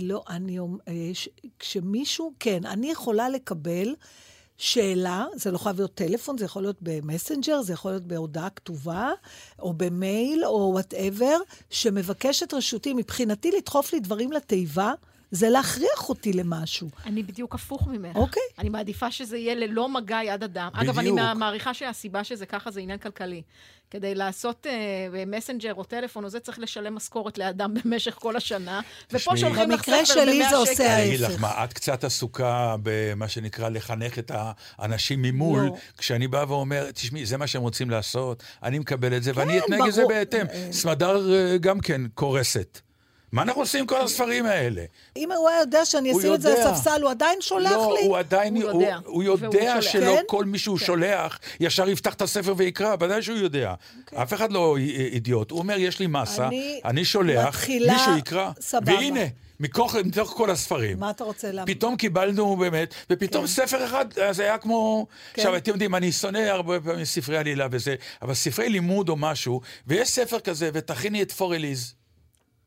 כשמישהו, כן, אני יכולה לקבל שאלה, זה לא חייב להיות טלפון, זה יכול להיות במסנג'ר, זה יכול להיות בהודעה כתובה, או במייל, או whatever, שמבקשת רשותי, מבחינתי לדחוף לי דברים לתיבה, זה להכריח אותי למשהו. אני בדיוק הפוך ממך. אוקיי. אני מעדיפה שזה יהיה ללא מגע יד אדם. בדיוק. אגב, אני מעריכה שהסיבה שזה ככה זה עניין כלכלי. כדי לעשות מסנג'ר או טלפון, או זה צריך לשלם משכורת לאדם במשך כל השנה. ופה שולחים לך ספר שלי זה עושה ההפך. אני אגיד לך מה, את קצת עסוקה במה שנקרא לחנך את האנשים ממול, כשאני בא ואומר, תשמעי, זה מה שהם רוצים לעשות, אני מקבל את זה, ואני אתנהג את זה בהתאם. סמדר גם כן קורסת. מה אנחנו עושים עם כל הספרים האלה? אם הוא יודע שאני אשים את זה לספסל, הוא עדיין שולח לי? לא, הוא יודע שלא כל מישהו שולח, ישר יפתח את הספר ויקרא, ודאי שהוא יודע. אף אחד לא אידיוט. הוא אומר, יש לי מסה, אני שולח, מישהו יקרא, והנה, מתוך כל הספרים. מה אתה רוצה להגיד? פתאום קיבלנו באמת, ופתאום ספר אחד, זה היה כמו... עכשיו, אתם יודעים, אני שונא הרבה פעמים ספרי עלילה וזה, אבל ספרי לימוד או משהו, ויש ספר כזה, ותכיני את פורליז.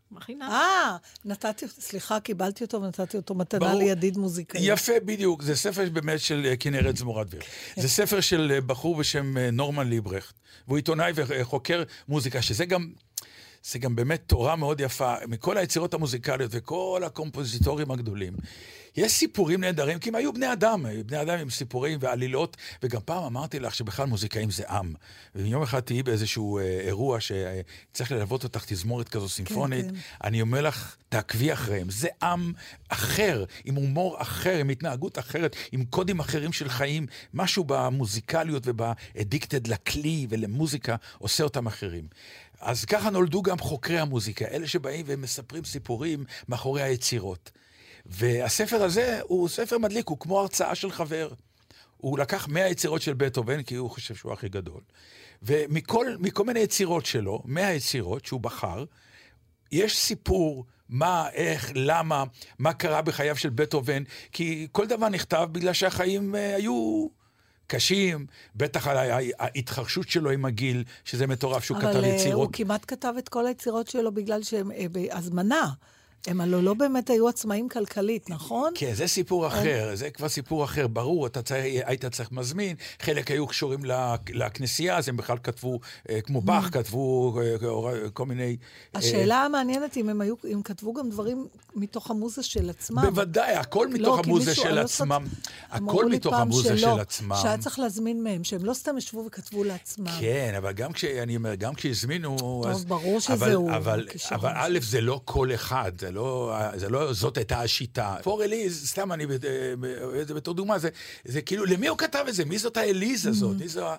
מכינה. נתתי, סליחה, קיבלתי אותו ונתתי אותו מתנה לידיד מוזיקאי. יפה, בדיוק. זה ספר באמת של כנרת זמורת-דביר. זה ספר של בחור בשם נורמן ליברכט, והוא עיתונאי וחוקר מוזיקה, שזה גם באמת תורה מאוד יפה, מכל היצירות המוזיקליות וכל הקומפוזיטורים הגדולים. יש סיפורים נהדרים, כי הם היו בני אדם עם סיפורים ועלילות, וגם פעם אמרתי לך שבכלל מוזיקאים זה עם. ויום אחד תהיי באיזשהו אירוע שצריך ללוות אותך תזמורת כזו סימפונית, כן. אני אומר לך, תעקבי אחריהם. זה עם אחר, עם הומור אחר, עם התנהגות אחרת, עם קודים אחרים של חיים, משהו במוזיקליות ובאדיקטד לכלי ולמוזיקה עושה אותם אחרים. אז ככה נולדו גם חוקרי המוזיקה, אלה שבאים ומספרים סיפורים מאחורי היצירות. והספר הזה הוא ספר מדליק, הוא כמו הרצאה של חבר. הוא לקח 100 יצירות של בטהובן, כי הוא חושב שהוא הכי גדול. ומכל מיני יצירות שלו, 100 יצירות שהוא בחר, יש סיפור, מה, איך, למה, מה קרה בחייו של בטהובן, כי כל דבר נכתב בגלל שהחיים היו קשים, בטח על ההתחרשות שלו עם הגיל, שזה מטורף שהוא כתב יצירות. אבל הוא כמעט כתב את כל היצירות שלו בגלל שהם בהזמנה. הם הלא לא באמת היו עצמאים כלכלית, נכון? כן, זה סיפור אחר, זה כבר סיפור אחר, ברור, היית צריך מזמין, חלק היו קשורים לכנסייה, אז הם בכלל כתבו, כמו באך, כתבו כל מיני... השאלה המעניינת אם כתבו גם דברים מתוך המוזה של עצמם. בוודאי, הכל מתוך המוזה של עצמם. הכל מתוך המוזה של עצמם. שהיה צריך להזמין מהם, שהם לא סתם ישבו וכתבו לעצמם. כן, אבל גם כשהזמינו... טוב, ברור שזהו. אבל א', זה לא כל אחד, זאת הייתה השיטה. פור אליז, סתם אני, זה בתור דוגמה, זה כאילו, למי הוא כתב את זה? מי זאת האליז הזאת?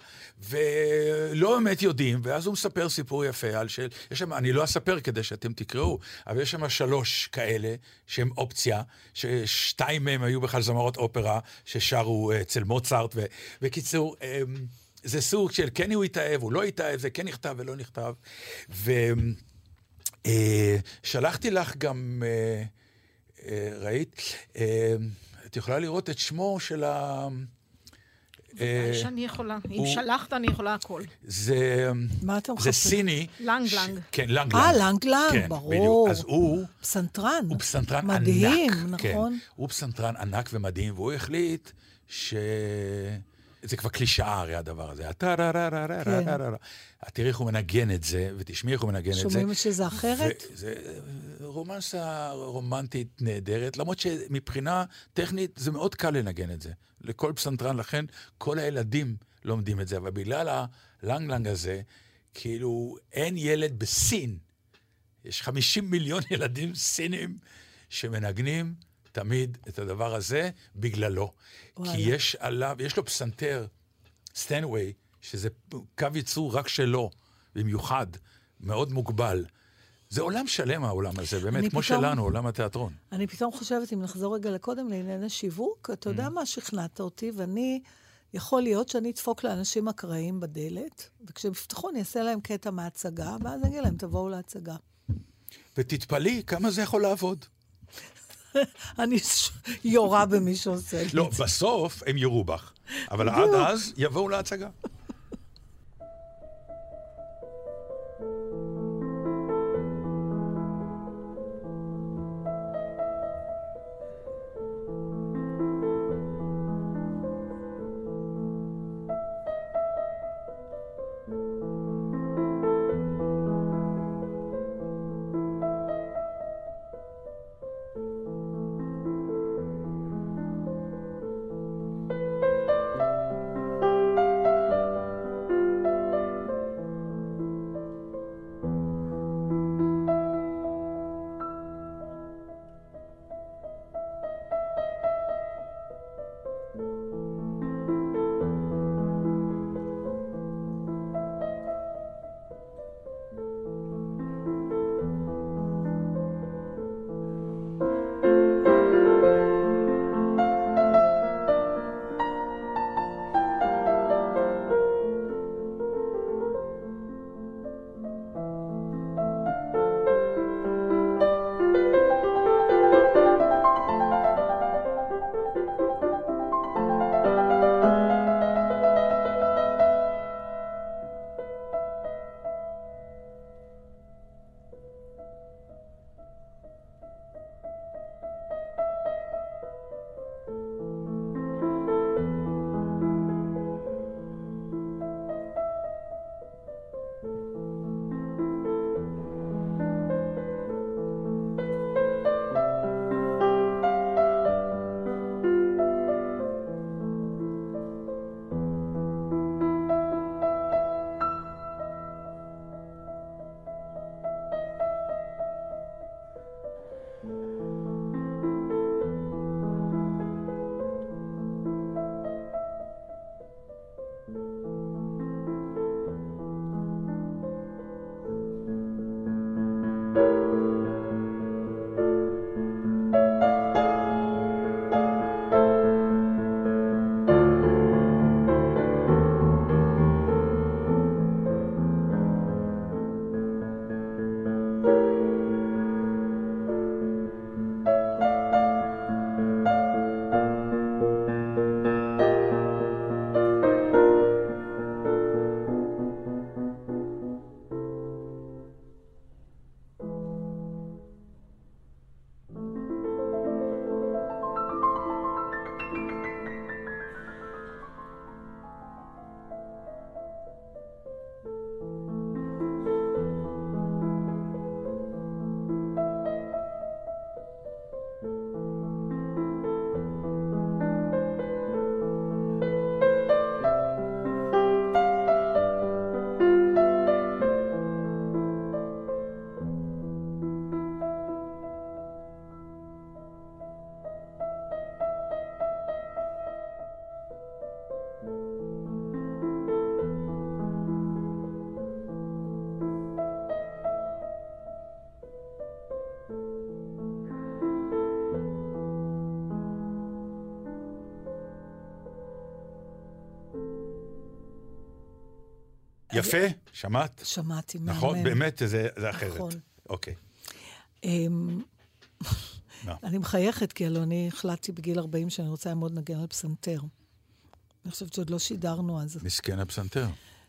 ולא באמת יודעים, ואז הוא מספר סיפור יפה על אני לא אספר כדי שאתם תקראו, אבל יש שם 3 כאלה, שהם אופציה, ש2 מהם היו בכלל זמרות אופרה, ששרו אצל מוצרט, ובקיצור, זה סוג של כן הוא התאהב, הוא לא התאהב, זה כן נכתב ולא נכתב, שלחתי לך גם, ראית, את יכולה לראות את שמו של שאני יכולה. אם שלחת, אני יכולה הכל. זה סיני. לנג לנג. כן, לנג לנג. לנג לנג, ברור. אז הוא... פסנתרן. הוא פסנתרן ענק. מדהים, נכון. הוא פסנתרן ענק ומדהים, והוא החליט זה כבר קלישאה הרי הדבר הזה. תראי איך הוא מנגן את זה, ותשמעי איך הוא מנגן את זה. שומעים שזה אחרת? זה רומנסה רומנטית נהדרת, למרות שמבחינה טכנית זה מאוד קל לנגן את זה. לכל פסנתרן, לכן כל הילדים לומדים את זה, אבל בגלל הלנג הזה, כאילו אין ילד בסין. יש 50 מיליון ילדים סינים שמנגנים תמיד את הדבר הזה בגללו. כי יש לו פסנתר, סטנווי, שזה קו ייצור רק שלו, במיוחד, מאוד מוגבל. זה עולם שלם העולם הזה, באמת, כמו שלנו, עולם התיאטרון. אני פתאום חושבת, אם נחזור רגע לקודם, לעניין השיווק, אתה יודע מה שכנעת אותי, ואני, יכול להיות שאני אדפוק לאנשים אקראיים בדלת, וכשהם יפתחו, אני אעשה להם קטע מההצגה, ואז אני אגיד להם, תבואו להצגה. ותתפלאי כמה זה יכול לעבוד. אני יורה במי שעושה את זה. לא, בסוף הם יורו בך, אבל עד אז יבואו להצגה. יפה, שמעת? שמעתי, מהמם. נכון, באמת, זה אחרת. נכון. אוקיי. אני מחייכת, כי אני החלטתי בגיל 40 שאני רוצה מאוד לנגן על פסנתר. אני חושבת שעוד לא שידרנו אז. מסכן הפסנתר.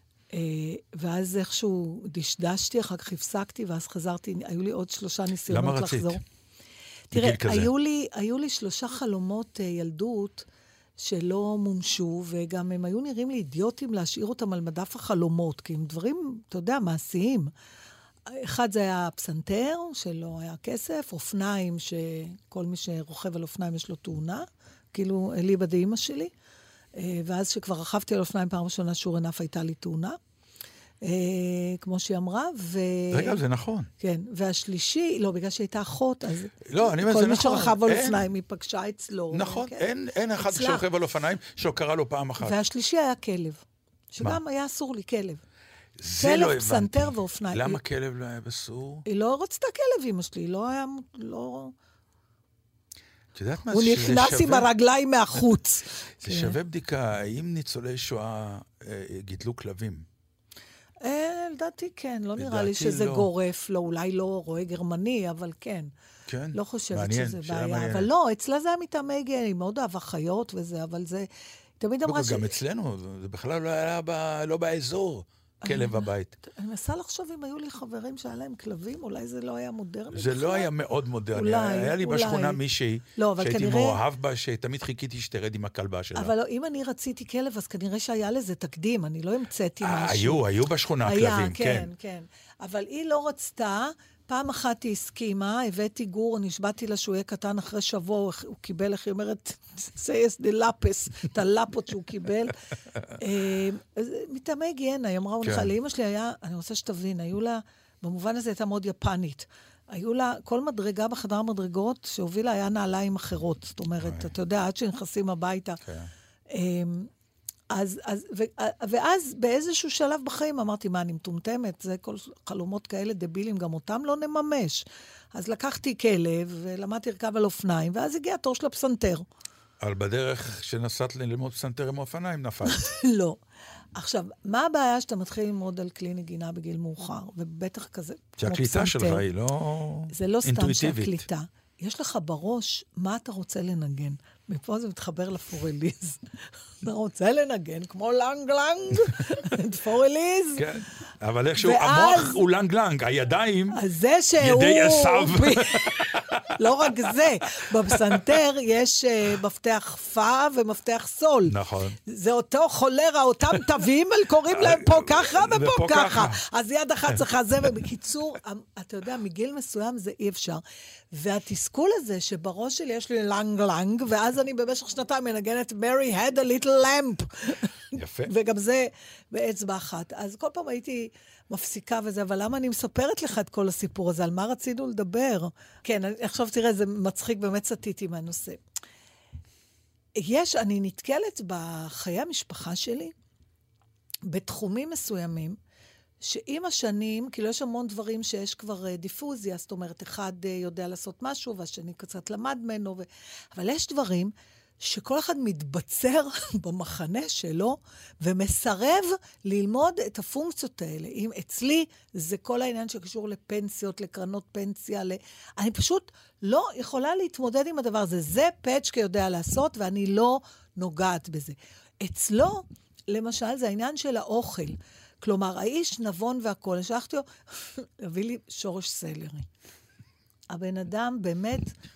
ואז איכשהו דשדשתי, אחר כך הפסקתי, ואז חזרתי, היו לי עוד 3 ניסיונות לחזור. למה רצית? תראה, היו לי 3 חלומות ילדות שלא מומשו, וגם הם היו נראים לי אידיוטים להשאיר אותם על מדף החלומות, כי הם דברים, אתה יודע, מעשיים. אחד זה היה פסנתר, שלא היה כסף, אופניים, שכל מי שרוכב על אופניים יש לו תאונה, כאילו אליבא דאמא שלי, ואז שכבר רכבתי על אופניים פעם ראשונה, שור ענף הייתה לי תאונה, כמו שהיא אמרה, רגע, זה נכון. כן, והשלישי, לא, בגלל שהייתה אחות, אז לא, אני אומר, זה נכון. כל מי שרכב על אופניים, היא פגשה אצלו. נכון, אין אחד שרוכב על אופניים שלא קרה לו פעם אחת. והשלישי היה כלב, שגם היה אסור לי כלב. זה לא הבנתי. כלב, פסנתר ואופניים. למה כלב לא היה בסור? היא לא רצתה כלב, אמא שלי, לא היה, לא... את יודעת מה? הוא נכנס עם הרגליים מהחוץ. זה שווה בדיקה, האם ניצולי שואה גידלו כלבים? לדעתי כן, לא נראה לי שזה גורף, לא, אולי לא רואה גרמני, אבל כן. כן? לא חושבת שזה בעיה. אבל לא, אצלה זה היה מטעמי היגיינה, היא מאוד אהבה חיות וזה, אבל זה... תמיד אמרה גם אצלנו, זה בכלל לא היה לא באזור. כלב בבית. אני מנסה לחשוב אם היו לי חברים שהיה להם כלבים, אולי זה לא היה מודרני. זה לא היה מאוד מודרני. היה לי בשכונה מישהי שהייתי מאוהב בה, שתמיד חיכיתי שתרד עם הכלבה שלה. אבל אם אני רציתי כלב, אז כנראה שהיה לזה תקדים, אני לא המצאתי משהו. היו בשכונה הכלבים, כן. כן. אבל היא לא רצתה, פעם אחת היא הסכימה, הבאתי גור, נשבעתי לה שהוא יהיה קטן אחרי שבוע, הוא קיבל, איך היא אומרת, סייס דה לפס, את הלפות שהוא קיבל. מטעמי היגיינה, היא אמרה, לאמא שלי היה, אני רוצה שתבין, היו לה, במובן הזה הייתה מאוד יפנית, היו לה, כל מדרגה בחדר מדרגות שהובילה היה נעליים אחרות, זאת אומרת, אתה יודע, עד שנכנסים הביתה. ואז באיזשהו שלב בחיים אמרתי, מה, אני מטומטמת? זה כל חלומות כאלה דבילים, גם אותם לא נממש. אז לקחתי כלב, ולמדתי לרכב על אופניים, ואז הגיע התור של הפסנתר. אבל בדרך שנסעת ללמוד פסנתר עם אופניים נפלת. לא. עכשיו, מה הבעיה שאתה מתחיל ללמוד על כלי נגינה בגיל מאוחר, ובטח כזה, שהקליטה שלך היא לא אינטואיטיבית. זה לא סתם שהקליטה. יש לך בראש מה אתה רוצה לנגן. מפה זה מתחבר לפורליז. אתה רוצה לנגן כמו לנג לנג, את פורליז. כן, אבל איכשהו המוח הוא לנג לנג, הידיים, ידי עשיו. לא רק זה, בפסנתר יש מפתח פא ומפתח סול. נכון. זה אותו חולרה, אותם תווים, קוראים להם פה ככה ופה ככה. אז יד אחת צריכה זה, ובקיצור, אתה יודע, מגיל מסוים זה אי אפשר. והתסכול הזה שבראש שלי יש לי לנג לנג, ואז אני במשך שנתיים מנגנת Mary had a little lamp. יפה. וגם זה באצבע אחת. אז כל פעם הייתי מפסיקה וזה, אבל למה אני מספרת לך את כל הסיפור הזה? על מה רצינו לדבר? כן, עכשיו תראה, זה מצחיק, באמת סתיתי מהנושא. אני נתקלת בחיי המשפחה שלי, בתחומים מסוימים, שעם השנים, כאילו יש המון דברים שיש כבר דיפוזיה, זאת אומרת, אחד יודע לעשות משהו, והשני קצת למד ממנו, אבל יש דברים שכל אחד מתבצר במחנה שלו, ומסרב ללמוד את הפונקציות האלה. אם אצלי זה כל העניין שקשור לפנסיות, לקרנות פנסיה, אני פשוט לא יכולה להתמודד עם הדבר הזה. זה פצ'קה יודע לעשות, ואני לא נוגעת בזה. אצלו, למשל, זה העניין של האוכל. כלומר, האיש נבון והכל, שלחתי לו, הביא לי שורש סלרי. הבן אדם באמת,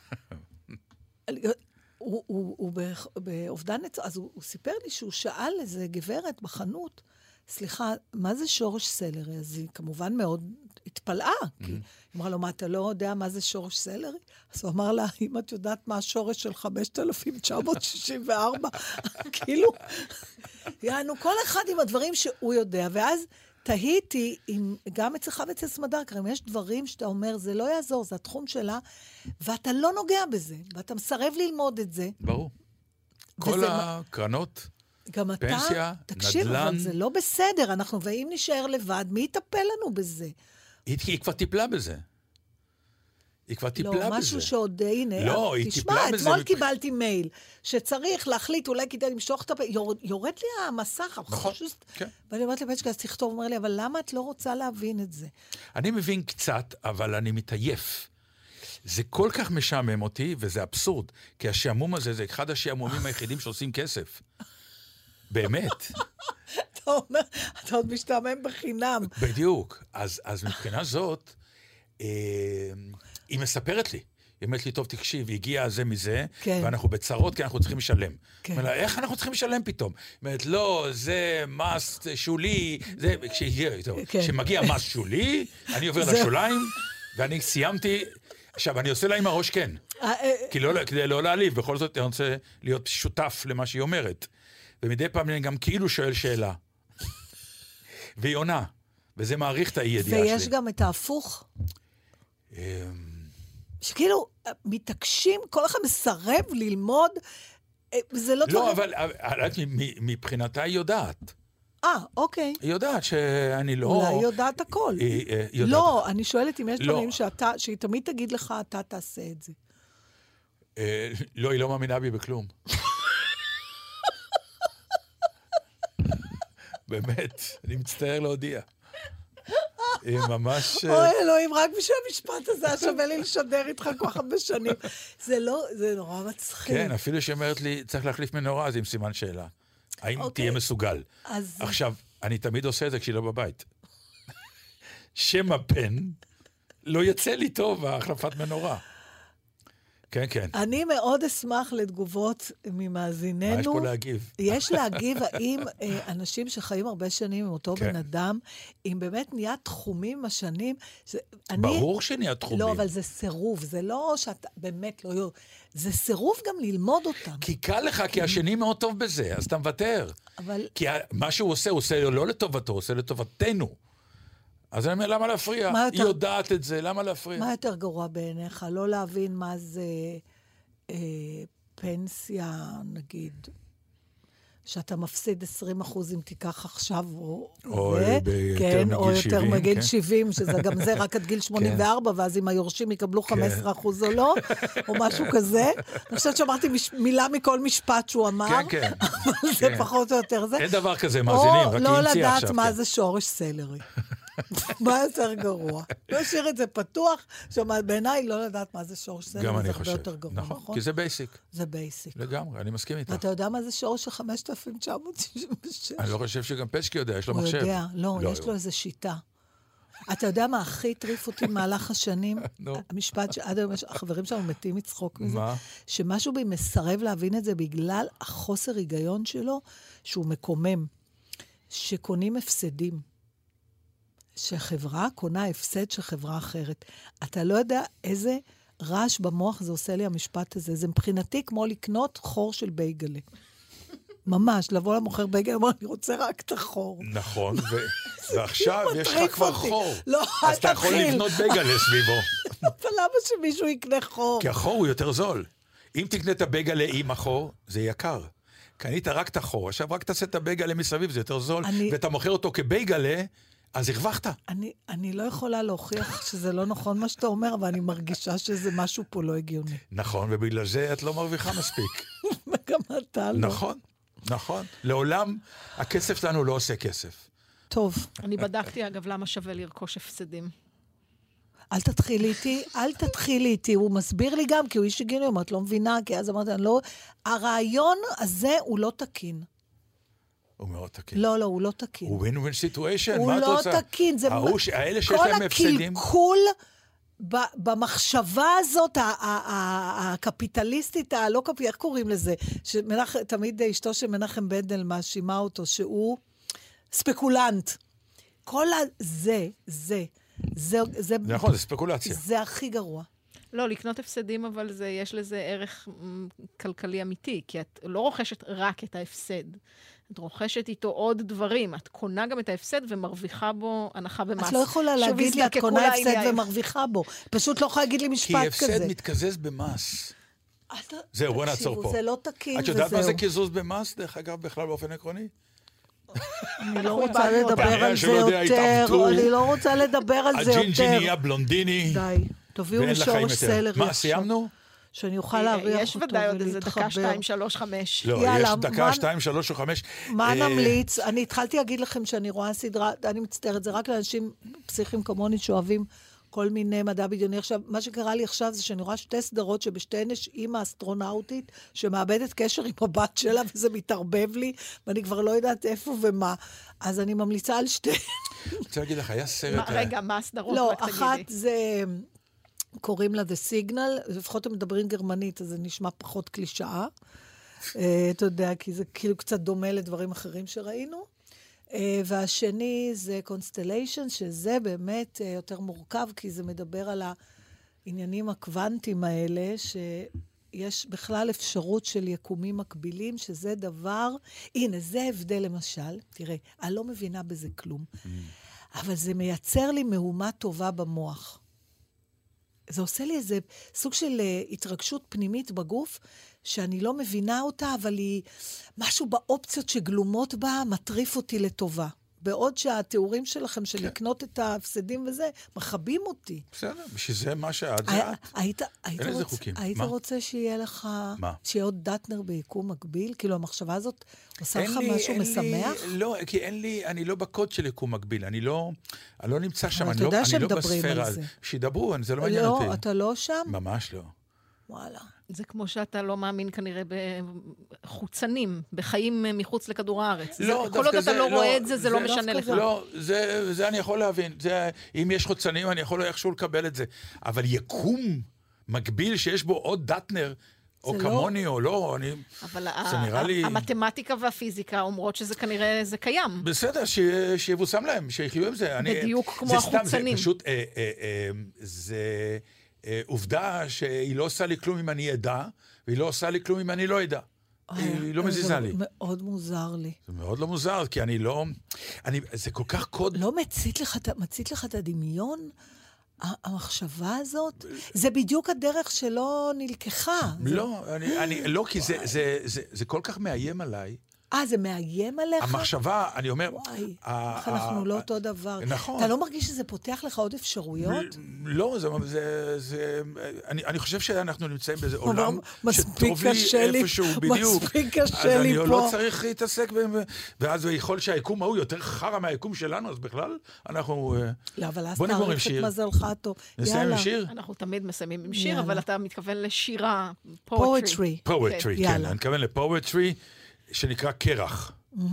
הוא באובדן, אז הוא סיפר לי שהוא שאל איזה גברת בחנות, סליחה, מה זה שורש סלרי? אז היא כמובן מאוד התפלאה, כי היא אמרה לו, מה, אתה לא יודע מה זה שורש סלרי? אז הוא אמר לה, אם את יודעת מה השורש של 5,964, כאילו, יענו, כל אחד עם הדברים שהוא יודע, ואז תהיתי, גם אצלך ואצל סמדר, אם יש דברים שאתה אומר, זה לא יעזור, זה התחום שלה, ואתה לא נוגע בזה, ואתה מסרב ללמוד את זה. ברור. כל הקרנות, גם פנסיה, אתה, תקשיב, נדלן. אבל זה לא בסדר, ואם נשאר לבד, מי יטפל לנו בזה? היא כבר טיפלה בזה. היא כבר טיפלה בזה. לא, משהו שעוד, הנה, לא, היא טיפלה בזה. תשמע, אתמול קיבלתי מייל, שצריך להחליט, אולי כדאי למשוך את יורד לי המסך. נכון, כן. ואני אומרת לבצ'קה, אז תכתוב, אומר לי, אבל למה את לא רוצה להבין את זה? אני מבין קצת, אבל אני מתעייף. זה כל כך משעמם אותי, וזה אבסורד, כי השעמום הזה זה אחד השעמומים היחידים שעושים כסף. באמת. אתה אומר, אתה עוד משתעמם בחינם. בדיוק. אז מבחינה זאת, היא מספרת לי. היא אומרת לי, טוב, תקשיב, הגיע זה מזה, ואנחנו בצרות, כי אנחנו צריכים לשלם. היא אומרת, איך אנחנו צריכים לשלם פתאום? היא אומרת, לא, זה מס שולי, זה, כשמגיע מס שולי, אני עובר לשוליים, ואני סיימתי, עכשיו, אני עושה לה עם הראש כן. כדי לא להעליב, בכל זאת אני רוצה להיות שותף למה שהיא אומרת. ומדי פעם אני גם כאילו שואל שאלה. והיא עונה, וזה מעריך את האי-ידיעה שלי. ויש גם את ההפוך. שכאילו, מתעקשים, כל אחד מסרב ללמוד, זה לא... לא, אבל מבחינתה היא יודעת. אוקיי. היא יודעת שאני לא... אולי היא יודעת הכל. לא, אני שואלת אם יש דברים שהיא תמיד תגיד לך, אתה תעשה את זה. לא, היא לא מאמינה בי בכלום. באמת, אני מצטער להודיע. היא ממש... אוי אלוהים, רק בשביל המשפט הזה, שווה לי לשדר איתך כל כך הרבה שנים. זה לא, זה נורא מצחיק. כן, אפילו שאומרת לי, צריך להחליף מנורה, אז עם סימן שאלה. האם תהיה מסוגל? עכשיו, אני תמיד עושה את זה כשהיא לא בבית. שם הפן לא יצא לי טוב, ההחלפת מנורה. כן, כן. אני מאוד אשמח לתגובות ממאזיננו. מה יש פה להגיב? יש להגיב האם אנשים שחיים הרבה שנים עם אותו בן אדם, אם באמת נהיה תחומים עם השנים... ברור שנהיה תחומים. לא, אבל זה סירוב, זה לא שאתה באמת לא... זה סירוב גם ללמוד אותם. כי קל לך, כי השני מאוד טוב בזה, אז אתה מוותר. אבל... כי מה שהוא עושה, הוא עושה לא לטובתו, הוא עושה לטובתנו. אז אני אומר, למה להפריע? היא יודעת את זה, למה להפריע? מה יותר גרוע בעיניך? לא להבין מה זה פנסיה, נגיד, שאתה מפסיד 20% אם תיקח עכשיו, או יותר מגיל 70, גם זה רק עד גיל 84, ואז אם היורשים יקבלו 15% או לא, או משהו כזה. אני חושבת שאמרתי מילה מכל משפט שהוא אמר, אבל זה פחות או יותר זה. אין דבר כזה, מאזינים, רק או לא לדעת מה זה שורש סלרי. מה יותר גרוע? לא השאיר את זה פתוח, בעיניי לא לדעת מה זה שורש סלרי, זה הרבה יותר גרוע, נכון? כי זה בייסיק. זה בייסיק. לגמרי, אני מסכים איתך. ואתה יודע מה זה שורש של 5,996? אני לא חושב שגם פסקי יודע, יש לו מחשב. הוא יודע, לא, יש לו איזו שיטה. אתה יודע מה הכי הטריף אותי במהלך השנים? המשפט שעד היום החברים שלנו מתים מצחוק מזה. שמשהו בי מסרב להבין את זה בגלל החוסר היגיון שלו, שהוא מקומם. שקונים הפסדים. שחברה קונה הפסד של חברה אחרת. אתה לא יודע איזה רעש במוח זה עושה לי המשפט הזה. זה מבחינתי כמו לקנות חור של בייגלה. ממש, לבוא למוכר בייגלה, אמר, אני רוצה רק את החור. נכון, ועכשיו יש לך כבר חור. לא, אז אתה יכול לבנות בייגלה סביבו. אבל למה שמישהו יקנה חור? כי החור הוא יותר זול. אם תקנה את הבייגלה עם החור, זה יקר. קנית רק את החור, עכשיו רק תעשה את הבייגלה מסביב, זה יותר זול, ואתה מוכר אותו כבייגלה, אז הרווחת. אני לא יכולה להוכיח שזה לא נכון מה שאתה אומר, אבל אני מרגישה שזה משהו פה לא הגיוני. נכון, ובגלל זה את לא מרוויחה מספיק. וגם אתה לא. נכון, נכון. לעולם הכסף שלנו לא עושה כסף. טוב. אני בדקתי, אגב, למה שווה לרכוש הפסדים. אל תתחילי איתי, הוא מסביר לי גם, כי הוא איש הגיוני, את לא מבינה, כי אז אמרתי, הרעיון הזה הוא לא תקין. הוא מאוד תקין. לא, הוא לא תקין. הוא win-win situation, מה את רוצה? הוא לא תקין. האלה שיש להם הפסדים. כל הקלקול במחשבה הזאת, הקפיטליסטית, איך קוראים לזה? תמיד אשתו של מנחם בנדל מאשימה אותו, שהוא ספקולנט. כל זה, נכון, זה ספקולציה. זה הכי גרוע. לא, לקנות הפסדים, אבל יש לזה ערך כלכלי אמיתי, כי את לא רוכשת רק את ההפסד. את רוכשת איתו עוד דברים. את קונה גם את ההפסד ומרוויחה בו הנחה במס. את לא יכולה להגיד לי, את קונה הפסד ומרוויחה בו. פשוט לא יכולה להגיד לי משפט כזה. כי הפסד מתקזז במס. זהו, בוא נעצור פה. זה לא תקין וזהו. את יודעת מה זה קיזוז במס, דרך אגב, בכלל באופן עקרוני? אני לא רוצה לדבר על זה יותר. אני לא רוצה לדבר על זה יותר. הג'ינג'י נהיה בלונדיני. די. תביאו ואין לחיים משורש יותר. סלרי. מה, סיימנו? שאני אוכל להריח יש אותו ודאי עוד איזה דקה, ולהתחבר. 2, 3, 5. לא, יאללה, יש דקה, 2, 3 או 5. מה נמליץ? אני התחלתי להגיד לכם שאני רואה סדרה, אני מצטערת, זה רק לאנשים פסיכיים כמוני שאוהבים כל מיני מדע בדיוני. עכשיו, מה שקרה לי עכשיו זה שאני רואה 2 סדרות שבשתיהן יש אימא אסטרונאוטית שמאבדת קשר עם הבת שלה, וזה מתערבב לי, ואני כבר לא יודעת איפה ומה. אז אני ממליצה על 2. אני רוצה להגיד לך, היה סרט... רגע, מה הסדרות? לא, רק תגידי. אחת זה... קוראים לה The Signal, לפחות הם מדברים גרמנית, אז זה נשמע פחות קלישאה. אתה יודע, כי זה כאילו קצת דומה לדברים אחרים שראינו. והשני זה Constellation, שזה באמת יותר מורכב, כי זה מדבר על העניינים הקוונטיים האלה, שיש בכלל אפשרות של יקומים מקבילים, שזה דבר... הנה, זה הבדל למשל. תראה, אני לא מבינה בזה כלום. אבל זה מייצר לי מהומה טובה במוח. זה עושה לי איזה סוג של התרגשות פנימית בגוף, שאני לא מבינה אותה, אבל היא משהו באופציות שגלומות בה, מטריף אותי לטובה. בעוד שהתיאורים שלכם של לקנות את ההפסדים וזה, מחבים אותי. בסדר, בשביל זה מה שאת זה את. אין איזה חוקים. היית רוצה שיהיה לך... מה? שיהיה עוד דטנר ביקום מקביל? כאילו המחשבה הזאת עושה לך משהו משמח? לא, כי אין לי, אני לא בקוד של יקום מקביל, אני לא נמצא שם, אני לא בספירה. שידברו, זה לא מעניין אותי. לא, אתה לא שם? ממש לא. וואלה. זה כמו שאתה לא מאמין כנראה בחוצנים, בחיים מחוץ לכדור הארץ. לא, כל עוד אתה לא רואה את זה, זה לא משנה לך. לא, זה אני יכול להבין. אם יש חוצנים, אני יכול איכשהו לקבל את זה. אבל יקום מקביל שיש בו עוד דטנר, או כמוני או לא, אבל זה נראה לי... המתמטיקה והפיזיקה אומרות שזה כנראה זה קיים. בסדר, שיבוסם להם, שיחיו עם זה. בדיוק כמו החוצנים. זה פשוט, זה... עובדה שהיא לא עושה לי כלום אם אני ידע, והיא לא עושה לי כלום אם אני לא ידע. היא לא מזיזה לי. זה מאוד מוזר לי. זה מאוד לא מוזר, כי אני לא... זה כל כך קוד... לא מצית לך את הדמיון? המחשבה הזאת? זה בדיוק הדרך שלא נלקחה. לא, כי זה כל כך מאיים עליי. זה מאיים עליך? המחשבה, אני אומר... וואי, איך אנחנו לא אותו דבר. נכון. אתה לא מרגיש שזה פותח לך עוד אפשרויות? לא, אני חושב שאנחנו נמצאים באיזה עולם שטוב לי איפשהו, בדיוק. מספיק קשה לי פה. אז אני לא צריך להתעסק בהם, ואז יכול שהיקום ההוא יותר חרא מהיקום שלנו, אז בכלל אנחנו... לא, אבל אז תעריך את מזלך טוב. נסיים עם שיר? אנחנו תמיד מסיימים עם שיר, אבל אתה מתכוון לשירה, poetry. poetry, כן, אני מתכוון לפואטרי. שנקרא קרח.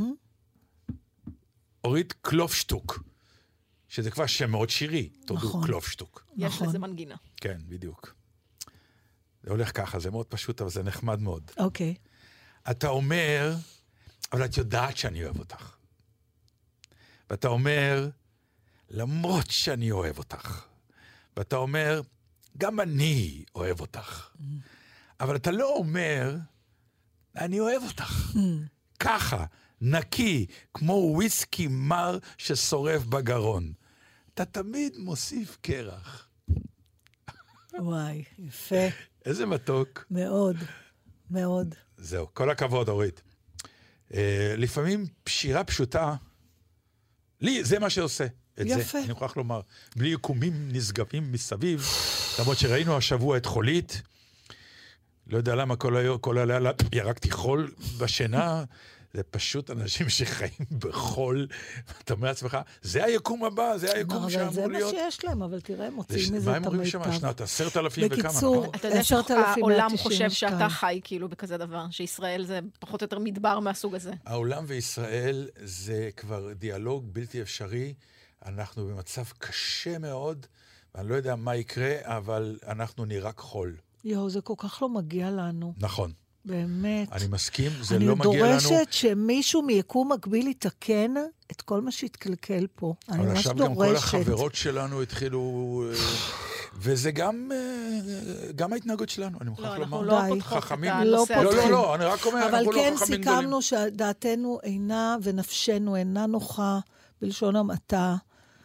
אורית קלופשטוק, שזה כבר שם מאוד שירי, תודו קלופשטוק. יש לזה מנגינה. כן, בדיוק. זה הולך ככה, זה מאוד פשוט, אבל זה נחמד מאוד. אוקיי. אתה אומר, אבל את יודעת שאני אוהב אותך. ואתה אומר, למרות שאני אוהב אותך. ואתה אומר, גם אני אוהב אותך. אבל אתה לא אומר... אני אוהב אותך. ככה, נקי, כמו וויסקי מר ששורף בגרון. אתה תמיד מוסיף קרח. וואי, יפה. איזה מתוק. מאוד, מאוד. זהו, כל הכבוד, אורית. לפעמים שירה פשוטה, לי זה מה שעושה את יפה. זה. אני מוכרח לומר, בלי יקומים נשגבים מסביב, למרות שראינו השבוע את חולית, לא יודע למה כל הלילה ירקתי חול בשינה, זה פשוט אנשים שחיים בחול, אתה אומר לעצמך, זה היקום הבא, זה היקום שאמור להיות. זה מה שיש להם, אבל תראה, מוצאים מזה מה הם אומרים שם? שנת 10,000 וכמה? בקיצור, אתה יודע שהעולם חושב שאתה חי כאילו בכזה דבר, שישראל זה פחות או יותר מדבר מהסוג הזה. העולם וישראל זה כבר דיאלוג בלתי אפשרי, אנחנו במצב קשה מאוד, ואני לא יודע מה יקרה, אבל אנחנו נראה חול. זה כל כך לא מגיע לנו. נכון. באמת. אני מסכים, זה לא מגיע לנו. אני דורשת שמישהו מיקום מקביל יתקן את כל מה שהתקלקל פה. אני ממש דורשת. אבל עכשיו גם כל החברות שלנו התחילו, וזה גם ההתנהגות שלנו, אני מוכרח לומר. לא, אנחנו לא פותחות את הנושא הזה. לא, אני רק אומר, אבל כן סיכמנו שדעתנו אינה ונפשנו אינה נוחה, בלשון המעטה,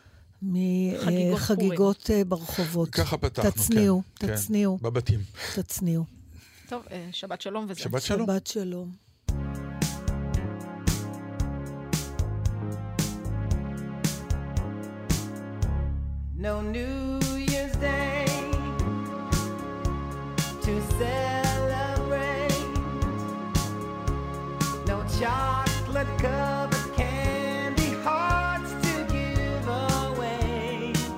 מחגיגות ברחובות. ככה פתחנו, כן. תצניעו, תצניעו. בבתים. תצניעו. טוב, שבת שלום וזה. שבת שלום. שבת שלום. No New Year's Day chocolate candy hearts to give away.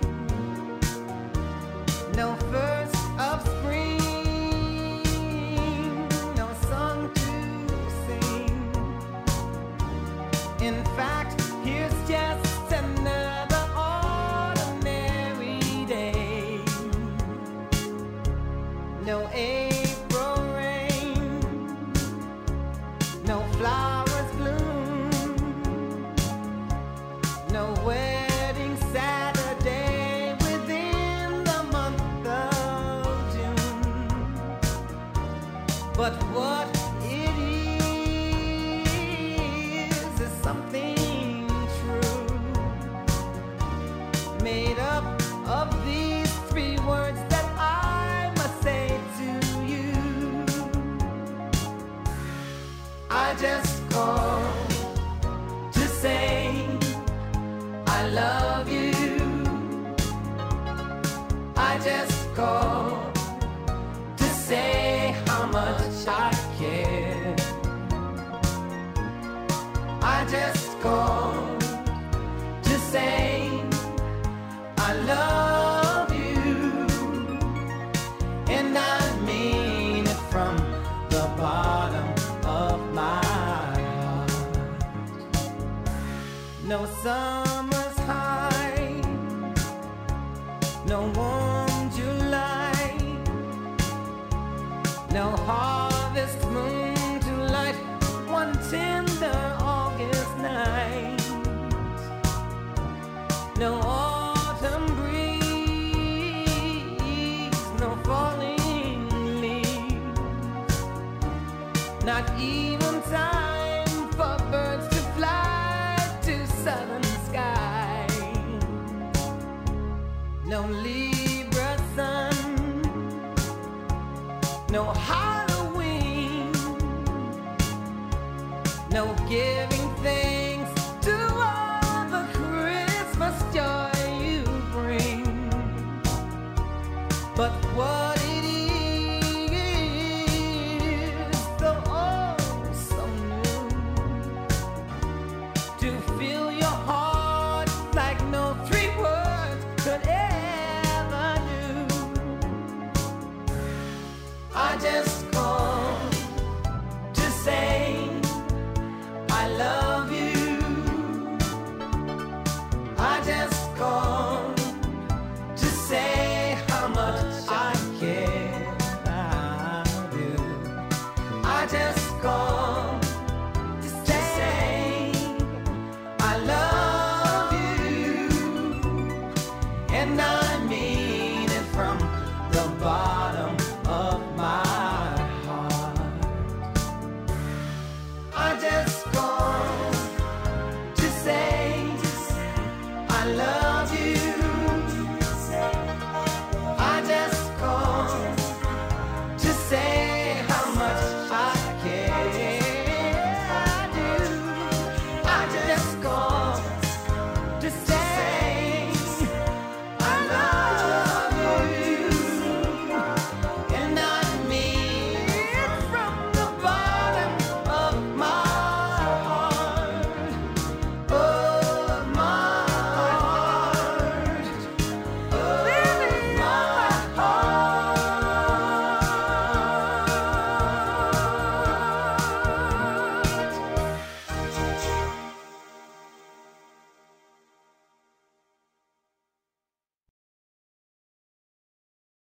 No first of spring, no song to sing. In fact, here's just another ordinary day. No April rain, no flowers bloom, no wedding Saturday within the month of June. But what it is something true, made up of these three words that I must say to you. I just called to say I love you. I just called to say how much I care. I just called to say I love you, and I mean it from the bottom of my heart. No summer's high, no warm July, no harvest moon to light one tender August night, no autumn breeze, no falling leaves, not even time for birds to fly to southern skies, no Libra sun, no Halloween, no giving thanks to all the Christmas joy you bring. But what it is, though oh so new, to fill your heart like no three words could ever do. I just called to say I love you. I just called to say how much I care. I do. I just called to say I love you, and I mean it from the bottom